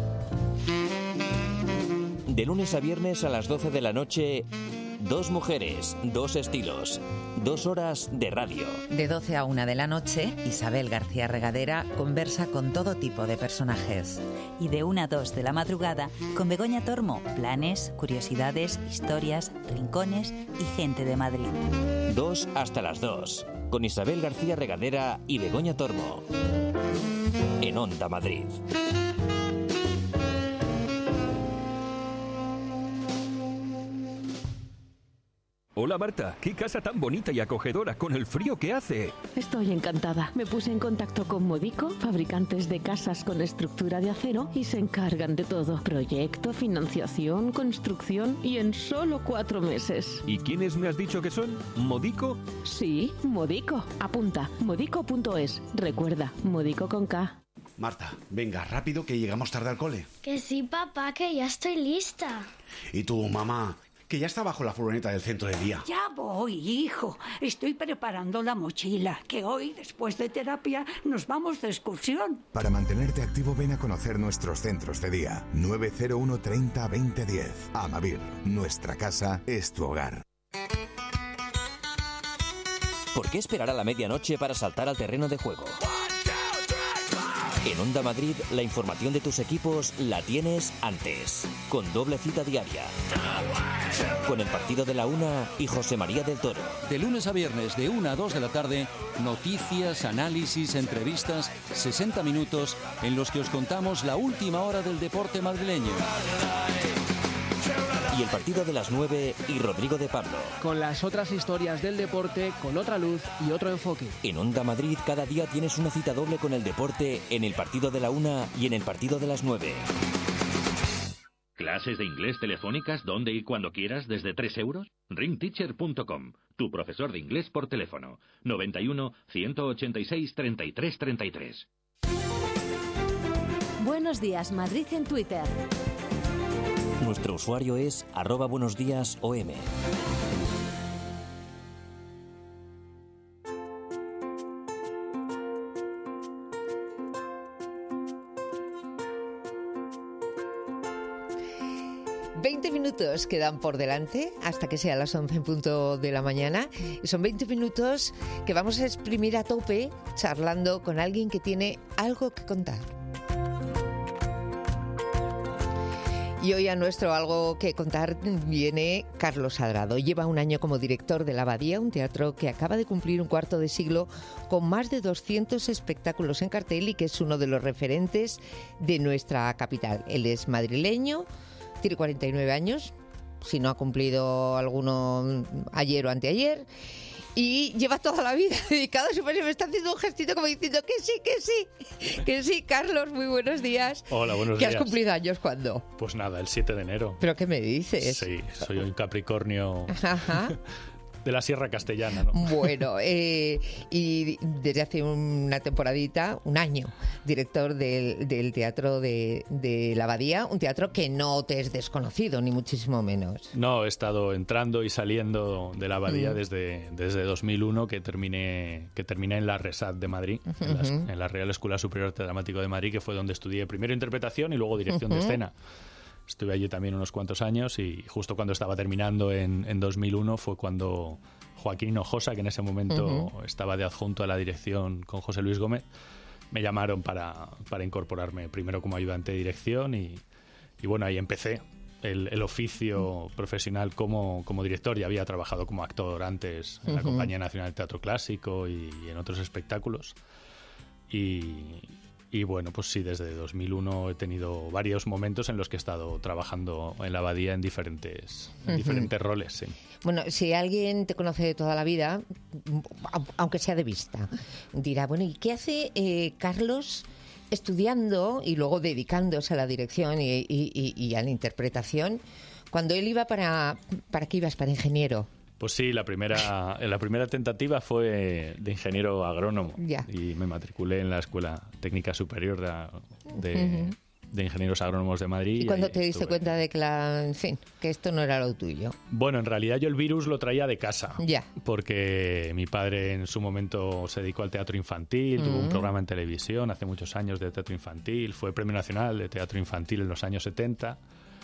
De lunes a viernes a las doce de la noche... Dos mujeres, dos estilos, dos horas de radio.
De doce a una de la noche, Isabel García Regadera conversa con todo tipo de personajes.
Y de una a dos de la madrugada, con Begoña Tormo, planes, curiosidades, historias, rincones y gente de Madrid.
Dos hasta las dos, con Isabel García Regadera y Begoña Tormo. En Onda Madrid.
Hola Marta, qué casa tan bonita y acogedora con el frío que hace.
Estoy encantada. Me puse en contacto con Modico, fabricantes de casas con estructura de acero, y se encargan de todo. Proyecto, financiación, construcción y en solo cuatro meses.
¿Y quiénes me has dicho que son? ¿Modico?
Sí, Modico. Apunta, modico punto es. Recuerda, Modico con K.
Marta, venga, rápido que llegamos tarde al cole.
Que sí, papá, que ya estoy lista.
¿Y tú, mamá? Que ya está bajo la furgoneta del centro de día.
Ya voy, hijo. Estoy preparando la mochila, que hoy, después de terapia, nos vamos de excursión.
Para mantenerte activo, ven a conocer nuestros centros de día. nueve cero uno treinta veinte diez. Amavir, nuestra casa es tu hogar.
¿Por qué esperar a la medianoche para saltar al terreno de juego? En Onda Madrid, la información de tus equipos la tienes antes, con doble cita diaria. Con el partido de la una y José María del Toro.
De lunes a viernes, de una a dos de la tarde, noticias, análisis, entrevistas, sesenta minutos en los que os contamos la última hora del deporte madrileño.
Y el partido de las nueve y Rodrigo de Pablo.
Con las otras historias del deporte, con otra luz y otro enfoque.
En Onda Madrid cada día tienes una cita doble con el deporte en el partido de la una y en el partido de las nueve.
¿Clases de inglés telefónicas donde y cuando quieras desde tres euros? ring teacher punto com, tu profesor de inglés por teléfono. noventa y uno, ciento ochenta y seis, treinta y tres, treinta y tres.
Buenos días, Madrid en Twitter.
Nuestro usuario es arroba buenos días O M.
veinte minutos quedan por delante hasta que sea las once en punto de la mañana. Y son veinte minutos que vamos a exprimir a tope charlando con alguien que tiene algo que contar. Y hoy a nuestro Algo que Contar viene Carlos Adrado. Lleva un año como director de La Abadía, un teatro que acaba de cumplir un cuarto de siglo con más de doscientos espectáculos en cartel y que es uno de los referentes de nuestra capital. Él es madrileño, tiene cuarenta y nueve años, si no ha cumplido alguno ayer o anteayer, y lleva toda la vida dedicado a su país. Me está haciendo un gestito como diciendo que sí, que sí, que sí. Carlos, muy buenos días.
Hola, buenos
¿Que
días.
has cumplido años cuándo?
Pues nada, el siete de enero.
¿Pero qué me dices?
Sí, soy un Capricornio
Ajá.
de la Sierra Castellana, ¿no?
Bueno, eh, y desde hace una temporadita, un año, director del, del Teatro de, de La Abadía, un teatro que no te es desconocido, ni muchísimo menos.
No, he estado entrando y saliendo de La Abadía
Mm.
desde, desde dos mil uno, que terminé, que terminé en la RESAT de Madrid, en, la,
Ujú.
en la Real Escuela Superior de Dramático de Madrid, que fue donde estudié primero interpretación y luego dirección de
Ujú.
escena. Estuve allí también unos cuantos años y justo cuando estaba terminando en, en dos mil uno fue cuando Joaquín Hinojosa, que en ese momento
Ujú.
estaba de adjunto a la dirección con José Luis Gómez, me llamaron para, para incorporarme primero como ayudante de dirección y, y bueno, ahí empecé el, el oficio profesional como, como director. Ya había trabajado como actor antes en la
Ujú.
Compañía Nacional de Teatro Clásico y, y en otros espectáculos. Y, y bueno, pues sí, desde dos mil uno he tenido varios momentos en los que he estado trabajando en La Abadía en diferentes, en
Ujú.
diferentes roles, sí.
Bueno, si alguien te conoce de toda la vida, au- aunque sea de vista, dirá, bueno, ¿y qué hace eh, Carlos estudiando y luego dedicándose a la dirección y, y- y- y a la interpretación cuando él iba para... ¿Para qué ibas? ¿Para ingeniero?
Pues sí, la primera, la primera tentativa fue de ingeniero agrónomo
Ya.
y me matriculé en la Escuela Técnica Superior de, de,
Ujú.
de Ingenieros Agrónomos de Madrid.
¿Y cuando
ahí
te diste
estuve.
cuenta de que, la, en fin, que esto no era lo tuyo?
Bueno, en realidad yo el virus lo traía de casa.
Ya.
Porque mi padre en su momento se dedicó al teatro infantil, tuvo un
Mm.
programa en televisión hace muchos años de teatro infantil, fue Premio Nacional de Teatro Infantil en los años setenta.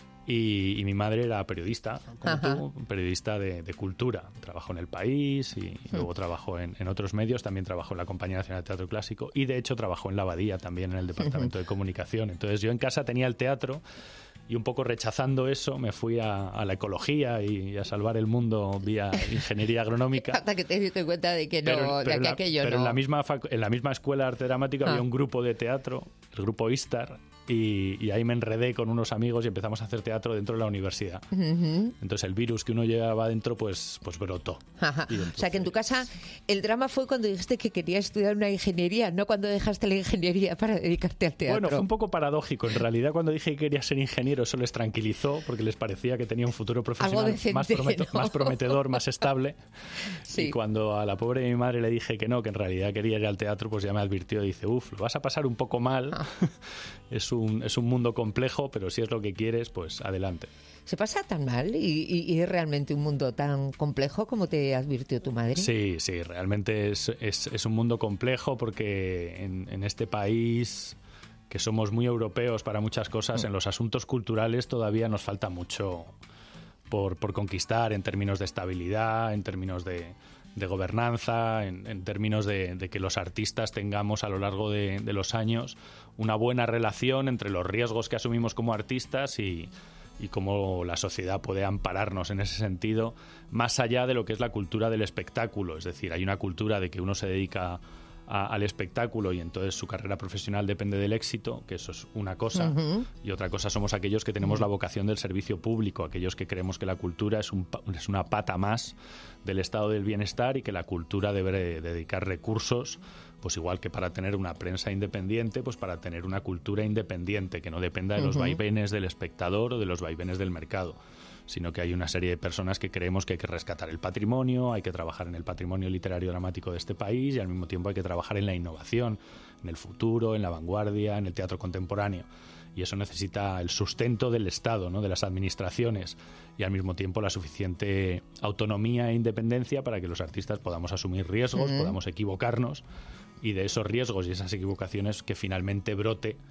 Y, y mi madre era periodista, como
Ajá.
tú, periodista de, de cultura. Trabajó en El País y, y luego trabajó en, en otros medios. También trabajó en la Compañía Nacional de Teatro Clásico y, de hecho, trabajó en La Abadía también en el Departamento de Comunicación. Entonces, yo en casa tenía el teatro y, un poco rechazando eso, me fui a, a la ecología y, a salvar el mundo vía ingeniería agronómica.
Hasta que te diste cuenta de que no,
Pero,
de
pero en
que
la,
aquello
pero
no...
en la misma fac- en la misma escuela de arte dramático
Ah.
había un grupo de teatro, el grupo Istar, y, y ahí me enredé con unos amigos y empezamos a hacer teatro dentro de la universidad.
Ujú.
Entonces el virus que uno llevaba dentro pues, pues brotó.
Ajá.
Y
O sea, que en tu casa el drama fue cuando dijiste que querías estudiar una ingeniería, no cuando dejaste la ingeniería para dedicarte al teatro.
Bueno, fue un poco paradójico. En realidad, cuando dije que quería ser ingeniero, eso les tranquilizó porque les parecía que tenía un futuro profesional
decente,
más, prometo-
¿no?
más prometedor, más estable.
Sí.
Y cuando a la pobre de mi madre le dije que no, que en realidad quería ir al teatro, pues ya me advirtió. Dice, uff, lo vas a pasar un poco mal.
Ah.
es, un, es un mundo complejo, pero si es lo que quieres, pues adelante.
¿Se pasa tan mal y, y- y es realmente un mundo tan complejo como te advirtió tu madre?
Sí, sí, realmente es, es, es un mundo complejo porque en, en este país, que somos muy europeos para muchas cosas, en los asuntos culturales todavía nos falta mucho por, por conquistar en términos de estabilidad, en términos de, de gobernanza, en, en términos de, de que los artistas tengamos a lo largo de, de los años una buena relación entre los riesgos que asumimos como artistas y, y cómo la sociedad puede ampararnos en ese sentido, más allá de lo que es la cultura del espectáculo. Es decir, hay una cultura de que uno se dedica a- al espectáculo y entonces su carrera profesional depende del éxito, que eso es una cosa,
Ujú.
y otra cosa somos aquellos que tenemos la vocación del servicio público, aquellos que creemos que la cultura es, un, pa- es una pata más del estado del bienestar y que la cultura debe de- dedicar recursos, pues igual que para tener una prensa independiente, pues para tener una cultura independiente que no dependa de los
Ujú.
vaivenes del espectador o de los vaivenes del mercado, sino que hay una serie de personas que creemos que hay que rescatar el patrimonio, hay que trabajar en el patrimonio literario dramático de este país y al mismo tiempo hay que trabajar en la innovación, en el futuro, en la vanguardia, en el teatro contemporáneo. Y eso necesita el sustento del Estado, ¿no?, de las administraciones, y al mismo tiempo la suficiente autonomía e independencia para que los artistas podamos asumir riesgos,
Ujú.
podamos equivocarnos, y de esos riesgos y esas equivocaciones que finalmente brote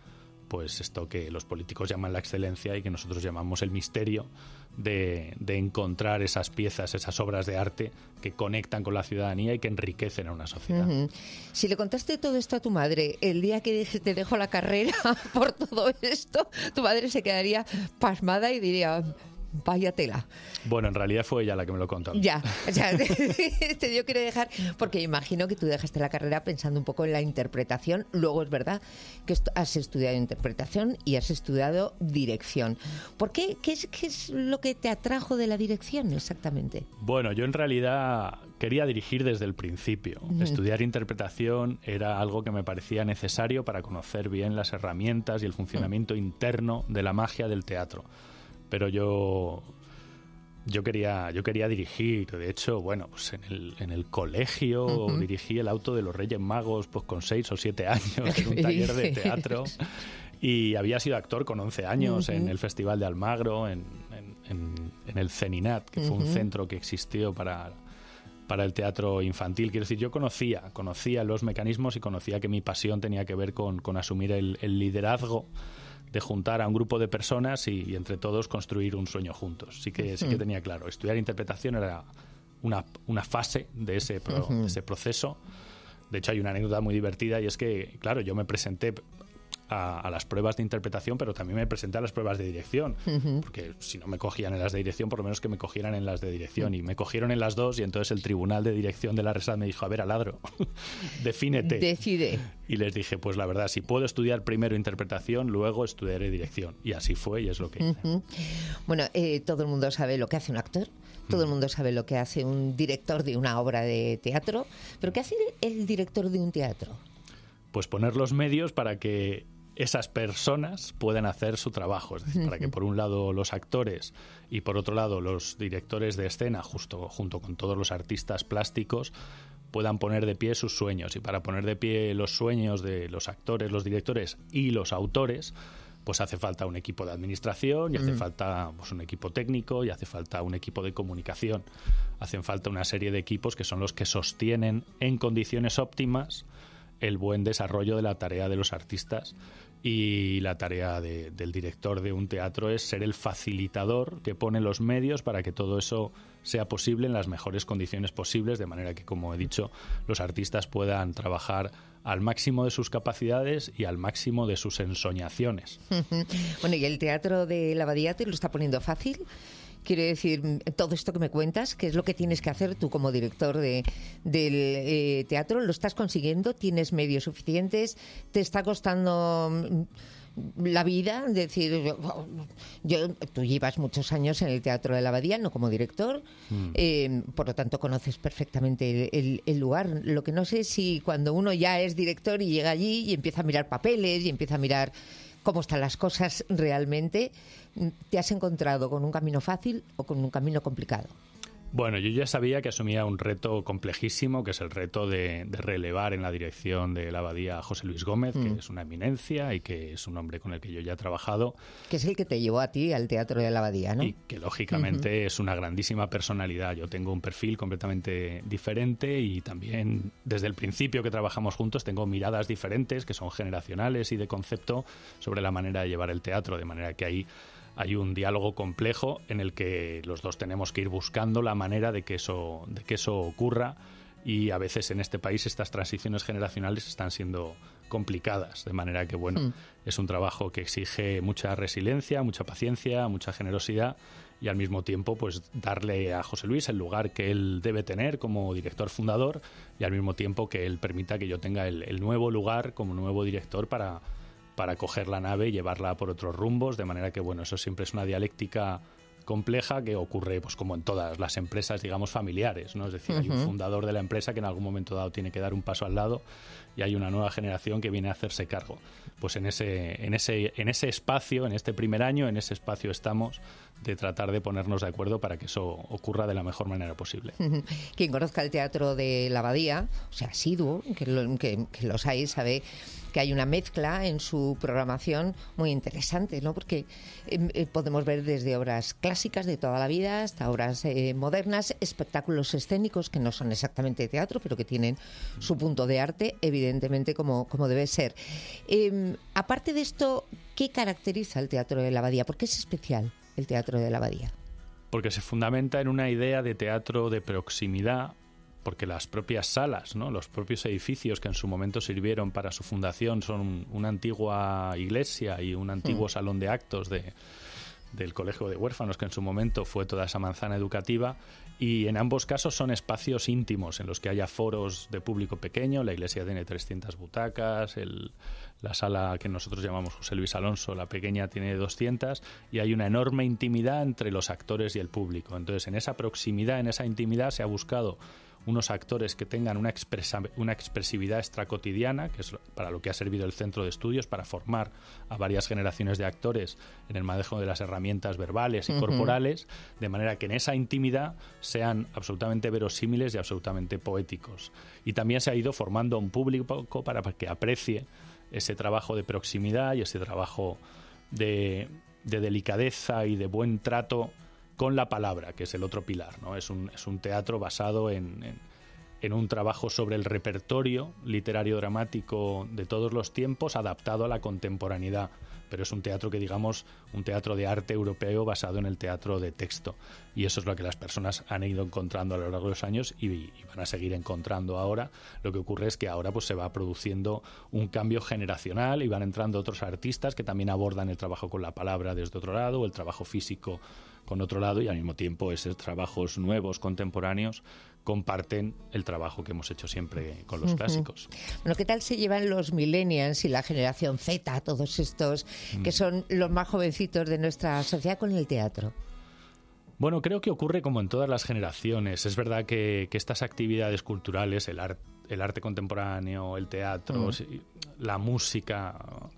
pues esto que los políticos llaman la excelencia y que nosotros llamamos el misterio de, de encontrar esas piezas, esas obras de arte que conectan con la ciudadanía y que enriquecen a una sociedad.
Uh-huh. Si le contaste todo esto a tu madre el día que te dejó la carrera por todo esto, tu madre se quedaría pasmada y diría... Vaya tela.
Bueno, en realidad fue ella la que me lo contó.
Ya, o sea, te dio que dejar, porque imagino que tú dejaste la carrera pensando un poco en la interpretación. Luego es verdad que has estudiado interpretación y has estudiado dirección. ¿Por qué? ¿Qué es, qué es lo que te atrajo de la dirección exactamente?
Bueno, yo en realidad quería dirigir desde el principio. Uh-huh. Estudiar interpretación era algo que me parecía necesario para conocer bien las herramientas y el funcionamiento uh-huh. interno de la magia del teatro. Pero yo yo quería yo quería dirigir. De hecho, bueno, pues en el, en el colegio uh-huh. dirigí el auto de los Reyes Magos pues con seis o siete años en un taller de teatro. Y había sido actor con once años uh-huh. en el Festival de Almagro, en, en, en, en el CENINAT, que uh-huh. fue un centro que existió para, para el teatro infantil. Quiero decir, yo conocía, conocía los mecanismos y conocía que mi pasión tenía que ver con, con asumir el, el liderazgo de juntar a un grupo de personas y, y entre todos construir un sueño juntos. Sí que, sí que tenía claro. Estudiar interpretación era una, una fase de ese, pro, uh-huh. de ese proceso. De hecho, hay una anécdota muy divertida y es que, claro, yo me presenté a, a las pruebas de interpretación, pero también me presenté a las pruebas de dirección. Uh-huh. Porque si no me cogían en las de dirección, por lo menos que me cogieran en las de dirección. Uh-huh. Y me cogieron en las dos y entonces el Tribunal de Dirección de la RESAD me dijo, a ver, Aladro, defínete.
Decide.
Y les dije, pues la verdad, si puedo estudiar primero interpretación, luego estudiaré dirección. Y así fue y es lo que hice.
Uh-huh. Bueno, eh, todo el mundo sabe lo que hace un actor, todo uh-huh. el mundo sabe lo que hace un director de una obra de teatro, pero ¿qué hace el director de un teatro?
Pues poner los medios para que esas personas puedan hacer su trabajo. Es decir, uh-huh. para que por un lado los actores y por otro lado los directores de escena, justo junto con todos los artistas plásticos, puedan poner de pie sus sueños. Y para poner de pie los sueños de los actores, los directores y los autores, pues hace falta un equipo de administración y hace mm. falta pues, un equipo técnico y hace falta un equipo de comunicación. Hacen falta una serie de equipos que son los que sostienen en condiciones óptimas el buen desarrollo de la tarea de los artistas. Y la tarea de, del director de un teatro es ser el facilitador que pone los medios para que todo eso sea posible en las mejores condiciones posibles, de manera que, como he dicho, los artistas puedan trabajar al máximo de sus capacidades y al máximo de sus ensoñaciones.
Bueno, ¿y el Teatro de la Abadía te lo está poniendo fácil? Quiero decir, todo esto que me cuentas, ¿qué es lo que tienes que hacer tú como director de, del eh, teatro? ¿Lo estás consiguiendo? ¿Tienes medios suficientes? ¿Te está costando la vida? Es decir, yo, tú llevas muchos años en el Teatro de la Abadía, no como director, mm. eh, por lo tanto conoces perfectamente el, el, el lugar. Lo que no sé es si cuando uno ya es director y llega allí y empieza a mirar papeles y empieza a mirar cómo están las cosas realmente, ¿te has encontrado con un camino fácil o con un camino complicado?
Bueno, yo ya sabía que asumía un reto complejísimo, que es el reto de, de relevar en la dirección de la Abadía a José Luis Gómez, mm. que es una eminencia y que es un hombre con el que yo ya he trabajado.
Que es el que te llevó a ti al Teatro de la Abadía, ¿no?
Y que, lógicamente, uh-huh. es una grandísima personalidad. Yo tengo un perfil completamente diferente y también, desde el principio que trabajamos juntos, tengo miradas diferentes, que son generacionales y de concepto, sobre la manera de llevar el teatro, de manera que ahí hay un diálogo complejo en el que los dos tenemos que ir buscando la manera de que eso, de que eso ocurra, y a veces en este país estas transiciones generacionales están siendo complicadas, de manera que, bueno, mm. es un trabajo que exige mucha resiliencia, mucha paciencia, mucha generosidad y al mismo tiempo pues darle a José Luis el lugar que él debe tener como director fundador y al mismo tiempo que él permita que yo tenga el, el nuevo lugar como nuevo director para para coger la nave y llevarla por otros rumbos, de manera que, bueno, eso siempre es una dialéctica compleja que ocurre, pues como en todas las empresas, digamos, familiares, ¿no? Es decir, uh-huh. hay un fundador de la empresa que en algún momento dado tiene que dar un paso al lado y hay una nueva generación que viene a hacerse cargo. Pues en ese, en ese, en ese espacio, en este primer año, en ese espacio estamos de tratar de ponernos de acuerdo para que eso ocurra de la mejor manera posible.
Uh-huh. Quien conozca el Teatro de la Abadía, o sea, asiduo, que, lo, que, que los hay, sabe que hay una mezcla en su programación muy interesante, ¿no? Porque eh, podemos ver desde obras clásicas clásicas de toda la vida hasta obras eh, modernas, espectáculos escénicos que no son exactamente teatro, pero que tienen su punto de arte, evidentemente, como, como debe ser. Eh, aparte de esto, ¿qué caracteriza el Teatro de la Abadía? ¿Por qué es especial el Teatro de la Abadía?
Porque se fundamenta en una idea de teatro de proximidad, porque las propias salas, ¿no?, los propios edificios que en su momento sirvieron para su fundación son una antigua iglesia y un antiguo mm. salón de actos de, del Colegio de Huérfanos, que en su momento fue toda esa manzana educativa, y en ambos casos son espacios íntimos en los que haya foros de público pequeño. La iglesia tiene trescientas butacas, el, la sala que nosotros llamamos José Luis Alonso, la pequeña, tiene doscientas, y hay una enorme intimidad entre los actores y el público. Entonces, en esa proximidad, en esa intimidad, se ha buscado unos actores que tengan una, expresa, una expresividad extracotidiana, que es para lo que ha servido el centro de estudios, para formar a varias generaciones de actores en el manejo de las herramientas verbales y uh-huh. corporales, de manera que en esa intimidad sean absolutamente verosímiles y absolutamente poéticos. Y también se ha ido formando un público para que aprecie ese trabajo de proximidad y ese trabajo de, de delicadeza y de buen trato con la palabra, que es el otro pilar, ¿no? Es un, es un teatro basado en, en, en un trabajo sobre el repertorio literario dramático de todos los tiempos, adaptado a la contemporaneidad. Pero es un teatro que, digamos, un teatro de arte europeo basado en el teatro de texto. Y eso es lo que las personas han ido encontrando a lo largo de los años y, y van a seguir encontrando ahora. Lo que ocurre es que ahora pues se va produciendo un cambio generacional y van entrando otros artistas que también abordan el trabajo con la palabra desde otro lado, o el trabajo físico con otro lado, y al mismo tiempo esos trabajos nuevos, contemporáneos, comparten el trabajo que hemos hecho siempre con los uh-huh. clásicos.
Bueno, ¿qué tal se llevan los millennials y la generación Z, todos estos mm. que son los más jovencitos de nuestra sociedad, con el teatro?
Bueno, creo que ocurre como en todas las generaciones. Es verdad que, que estas actividades culturales, el, art, el arte contemporáneo, el teatro, mm. la música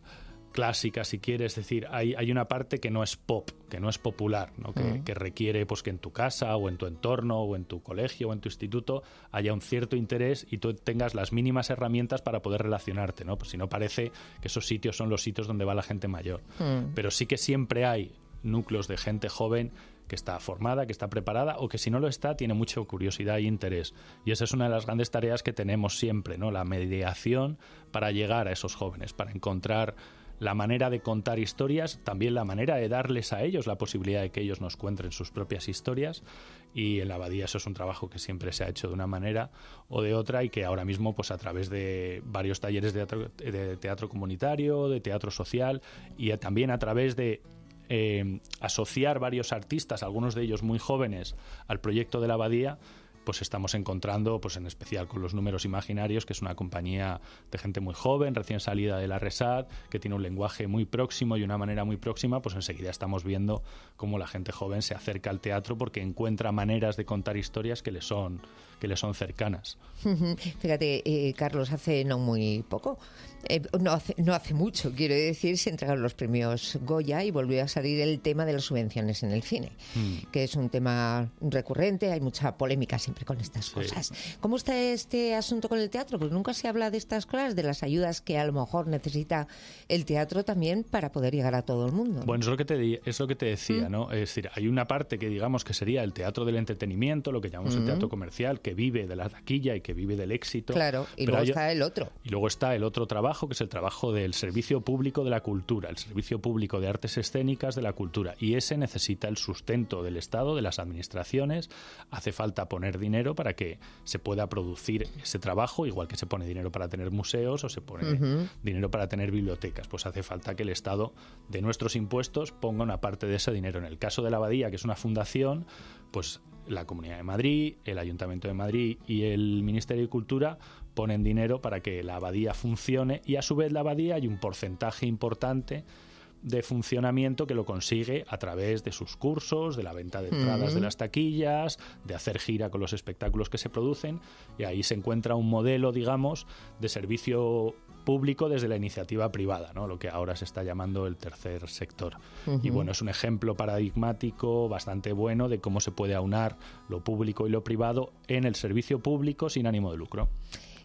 clásica, si quieres, es decir, hay, hay una parte que no es pop, que no es popular, ¿no? Que, mm. que requiere pues que en tu casa o en tu entorno o en tu colegio o en tu instituto haya un cierto interés y tú tengas las mínimas herramientas para poder relacionarte, ¿no? Pues si no, parece que esos sitios son los sitios donde va la gente mayor. Mm. Pero sí que siempre hay núcleos de gente joven que está formada, que está preparada, o que si no lo está, tiene mucha curiosidad e interés. Y esa es una de las grandes tareas que tenemos siempre, ¿no? La mediación para llegar a esos jóvenes, para encontrar la manera de contar historias, también la manera de darles a ellos la posibilidad de que ellos nos cuenten sus propias historias. Y en la Abadía eso es un trabajo que siempre se ha hecho de una manera o de otra, y que ahora mismo, pues a través de varios talleres de teatro, de teatro comunitario, de teatro social, y también a través de eh, asociar varios artistas, algunos de ellos muy jóvenes, al proyecto de la Abadía, pues estamos encontrando, pues en especial con los Números Imaginarios, que es una compañía de gente muy joven, recién salida de la RESAD, que tiene un lenguaje muy próximo y una manera muy próxima, pues enseguida estamos viendo cómo la gente joven se acerca al teatro porque encuentra maneras de contar historias que le son, que le son cercanas.
Fíjate, eh, Carlos, hace no muy poco, eh, no, hace, no hace mucho, quiero decir, se entregaron los premios Goya y volvió a salir el tema de las subvenciones en el cine, mm. que es un tema recurrente, hay mucha polémica siempre con estas sí. cosas. ¿Cómo está este asunto con el teatro? Porque nunca se habla de estas cosas, de las ayudas que a lo mejor necesita el teatro también para poder llegar a todo el mundo.
Bueno, es lo que te, es lo que te decía, ¿Mm? ¿no? Es decir, hay una parte que digamos que sería el teatro del entretenimiento, lo que llamamos mm. el teatro comercial, que vive de la taquilla y que vive del éxito.
Claro, y luego hay, está el otro.
Y luego está el otro trabajo, que es el trabajo del servicio público de la cultura, el servicio público de artes escénicas de la cultura. Y ese necesita el sustento del Estado, de las administraciones. Hace falta poner dinero para que se pueda producir ese trabajo, igual que se pone dinero para tener museos o se pone uh-huh. dinero para tener bibliotecas. Pues hace falta que el Estado, de nuestros impuestos, ponga una parte de ese dinero. En el caso de la Abadía, que es una fundación, pues la Comunidad de Madrid, el Ayuntamiento de Madrid y el Ministerio de Cultura ponen dinero para que la Abadía funcione, y a su vez la Abadía hay un porcentaje importante de funcionamiento que lo consigue a través de sus cursos, de la venta de entradas mm. de las taquillas, de hacer gira con los espectáculos que se producen, y ahí se encuentra un modelo, digamos, de servicio público desde la iniciativa privada, ¿no? Lo que ahora se está llamando el tercer sector. Uh-huh. Y bueno, es un ejemplo paradigmático bastante bueno de cómo se puede aunar lo público y lo privado en el servicio público sin ánimo de lucro.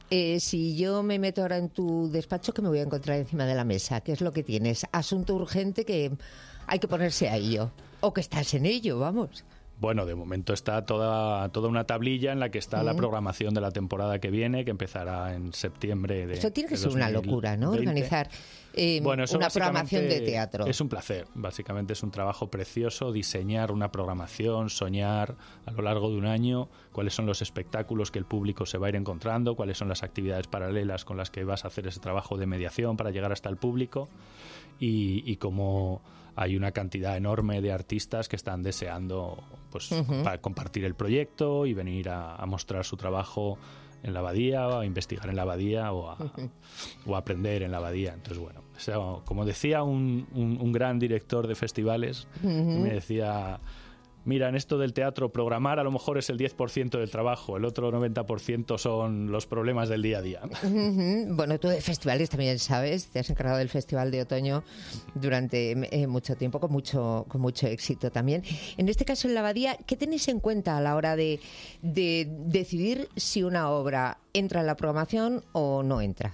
Eh, si yo me meto ahora en tu despacho, ¿qué me voy a encontrar encima de la mesa? ¿Qué es lo que tienes? Asunto urgente que hay que ponerse a ello. O que estás en ello, vamos.
Bueno, de momento está toda, toda una tablilla en la que está mm. la programación de la temporada que viene, que empezará en septiembre de
Eso tiene que
de
ser una locura, ¿no? Organizar eh,
bueno,
una programación de teatro.
Es un placer, básicamente es un trabajo precioso, diseñar una programación, soñar a lo largo de un año cuáles son los espectáculos que el público se va a ir encontrando, cuáles son las actividades paralelas con las que vas a hacer ese trabajo de mediación para llegar hasta el público y, y cómo hay una cantidad enorme de artistas que están deseando pues uh-huh. para compartir el proyecto y venir a, a mostrar su trabajo en la abadía, o a investigar en la abadía o a, uh-huh. o a aprender en la abadía. Entonces, bueno, o sea, como decía un, un, un gran director de festivales, uh-huh. me decía... Mira, en esto del teatro, programar a lo mejor es el diez por ciento del trabajo, el otro noventa por ciento son los problemas del día a día.
Bueno, tú de festivales también sabes, te has encargado del Festival de Otoño durante eh, mucho tiempo, con mucho, con mucho éxito también. En este caso, en la abadía, ¿qué tenéis en cuenta a la hora de, de decidir si una obra entra en la programación o no entra?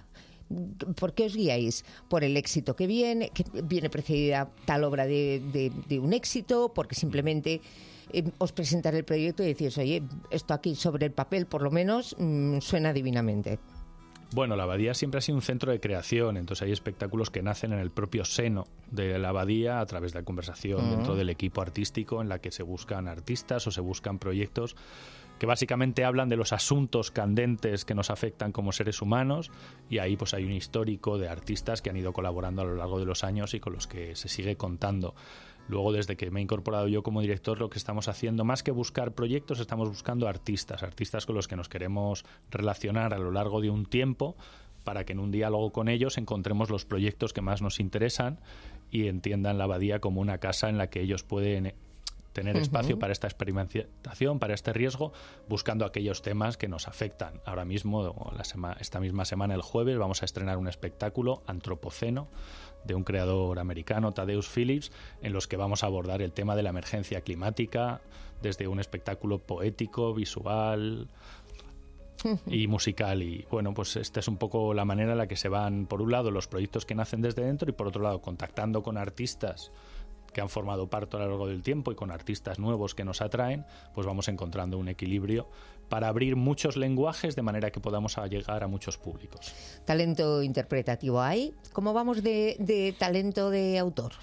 ¿Por qué os guiáis? ¿Por el éxito que viene? ¿Que viene precedida tal obra de, de, de un éxito? ¿Porque simplemente eh, os presentan el proyecto y decís, oye, esto aquí sobre el papel por lo menos mmm, suena divinamente?
Bueno, la abadía siempre ha sido un centro de creación, entonces hay espectáculos que nacen en el propio seno de la abadía a través de la conversación uh-huh. dentro del equipo artístico en la que se buscan artistas o se buscan proyectos que básicamente hablan de los asuntos candentes que nos afectan como seres humanos y ahí pues hay un histórico de artistas que han ido colaborando a lo largo de los años y con los que se sigue contando. Luego, desde que me he incorporado yo como director, lo que estamos haciendo, más que buscar proyectos, estamos buscando artistas, artistas con los que nos queremos relacionar a lo largo de un tiempo para que en un diálogo con ellos encontremos los proyectos que más nos interesan y entiendan la abadía como una casa en la que ellos pueden tener espacio uh-huh. para esta experimentación, para este riesgo, buscando aquellos temas que nos afectan. Ahora mismo, la sema, esta misma semana, el jueves, vamos a estrenar un espectáculo, Antropoceno, de un creador americano, Tadeusz Phillips, en los que vamos a abordar el tema de la emergencia climática desde un espectáculo poético, visual uh-huh. y musical. Y bueno, pues esta es un poco la manera en la que se van, por un lado, los proyectos que nacen desde dentro y por otro lado, contactando con artistas que han formado parte a lo largo del tiempo y con artistas nuevos que nos atraen, pues vamos encontrando un equilibrio para abrir muchos lenguajes de manera que podamos llegar a muchos públicos.
¿Talento interpretativo hay? ¿Cómo vamos de, de talento de autor?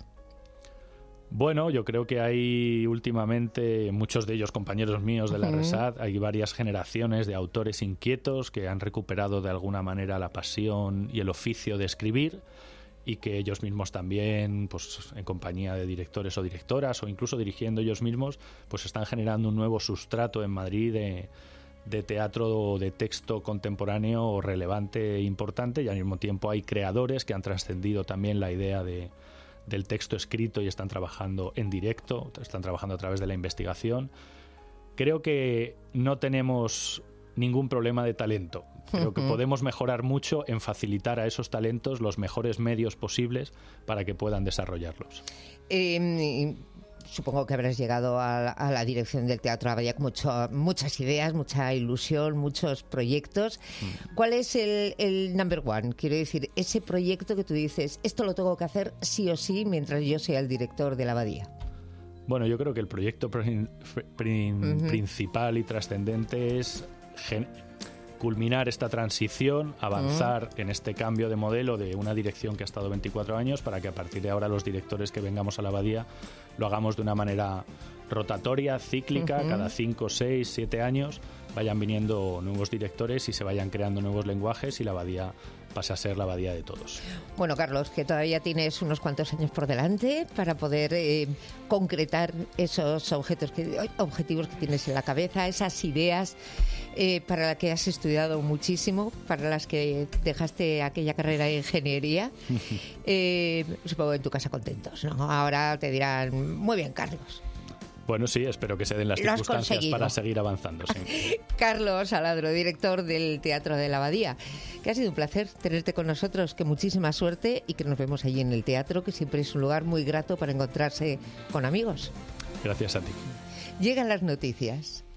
Bueno, yo creo que hay últimamente, muchos de ellos compañeros míos de la uh-huh. RESAD, hay varias generaciones de autores inquietos que han recuperado de alguna manera la pasión y el oficio de escribir, y que ellos mismos también, pues en compañía de directores o directoras o incluso dirigiendo ellos mismos, pues están generando un nuevo sustrato en Madrid de, de teatro de texto contemporáneo relevante e importante, y al mismo tiempo hay creadores que han trascendido también la idea de, del texto escrito y están trabajando en directo, están trabajando a través de la investigación. Creo que no tenemos ningún problema de talento. Creo que podemos mejorar mucho en facilitar a esos talentos los mejores medios posibles para que puedan desarrollarlos.
Eh, supongo que habrás llegado a, a la dirección del Teatro Abadía con mucho, muchas ideas, mucha ilusión, muchos proyectos. Mm. ¿Cuál es el, el number one? Quiero decir, ese proyecto que tú dices, esto lo tengo que hacer sí o sí mientras yo sea el director de la Abadía.
Bueno, yo creo que el proyecto prin, prin, uh-huh. principal y trascendente es gen- culminar esta transición, avanzar uh-huh. en este cambio de modelo de una dirección que ha estado veinticuatro años para que a partir de ahora los directores que vengamos a la Abadía lo hagamos de una manera rotatoria, cíclica, uh-huh. cada cinco, seis, siete años vayan viniendo nuevos directores y se vayan creando nuevos lenguajes y la Abadía pase a ser la Abadía de todos.
Bueno, Carlos, que todavía tienes unos cuantos años por delante para poder eh, concretar esos objetos que, objetivos que tienes en la cabeza, esas ideas eh, para las que has estudiado muchísimo, para las que dejaste aquella carrera de ingeniería. eh, supongo que en tu casa contentos, ¿no? Ahora te dirán, muy bien, Carlos.
Bueno, sí, espero que se den las circunstancias para seguir avanzando. Sí.
Carlos Aladro, director del Teatro de la Abadía, que ha sido un placer tenerte con nosotros, que muchísima suerte y que nos vemos allí en el teatro, que siempre es un lugar muy grato para encontrarse con amigos.
Gracias a ti.
Llegan las noticias.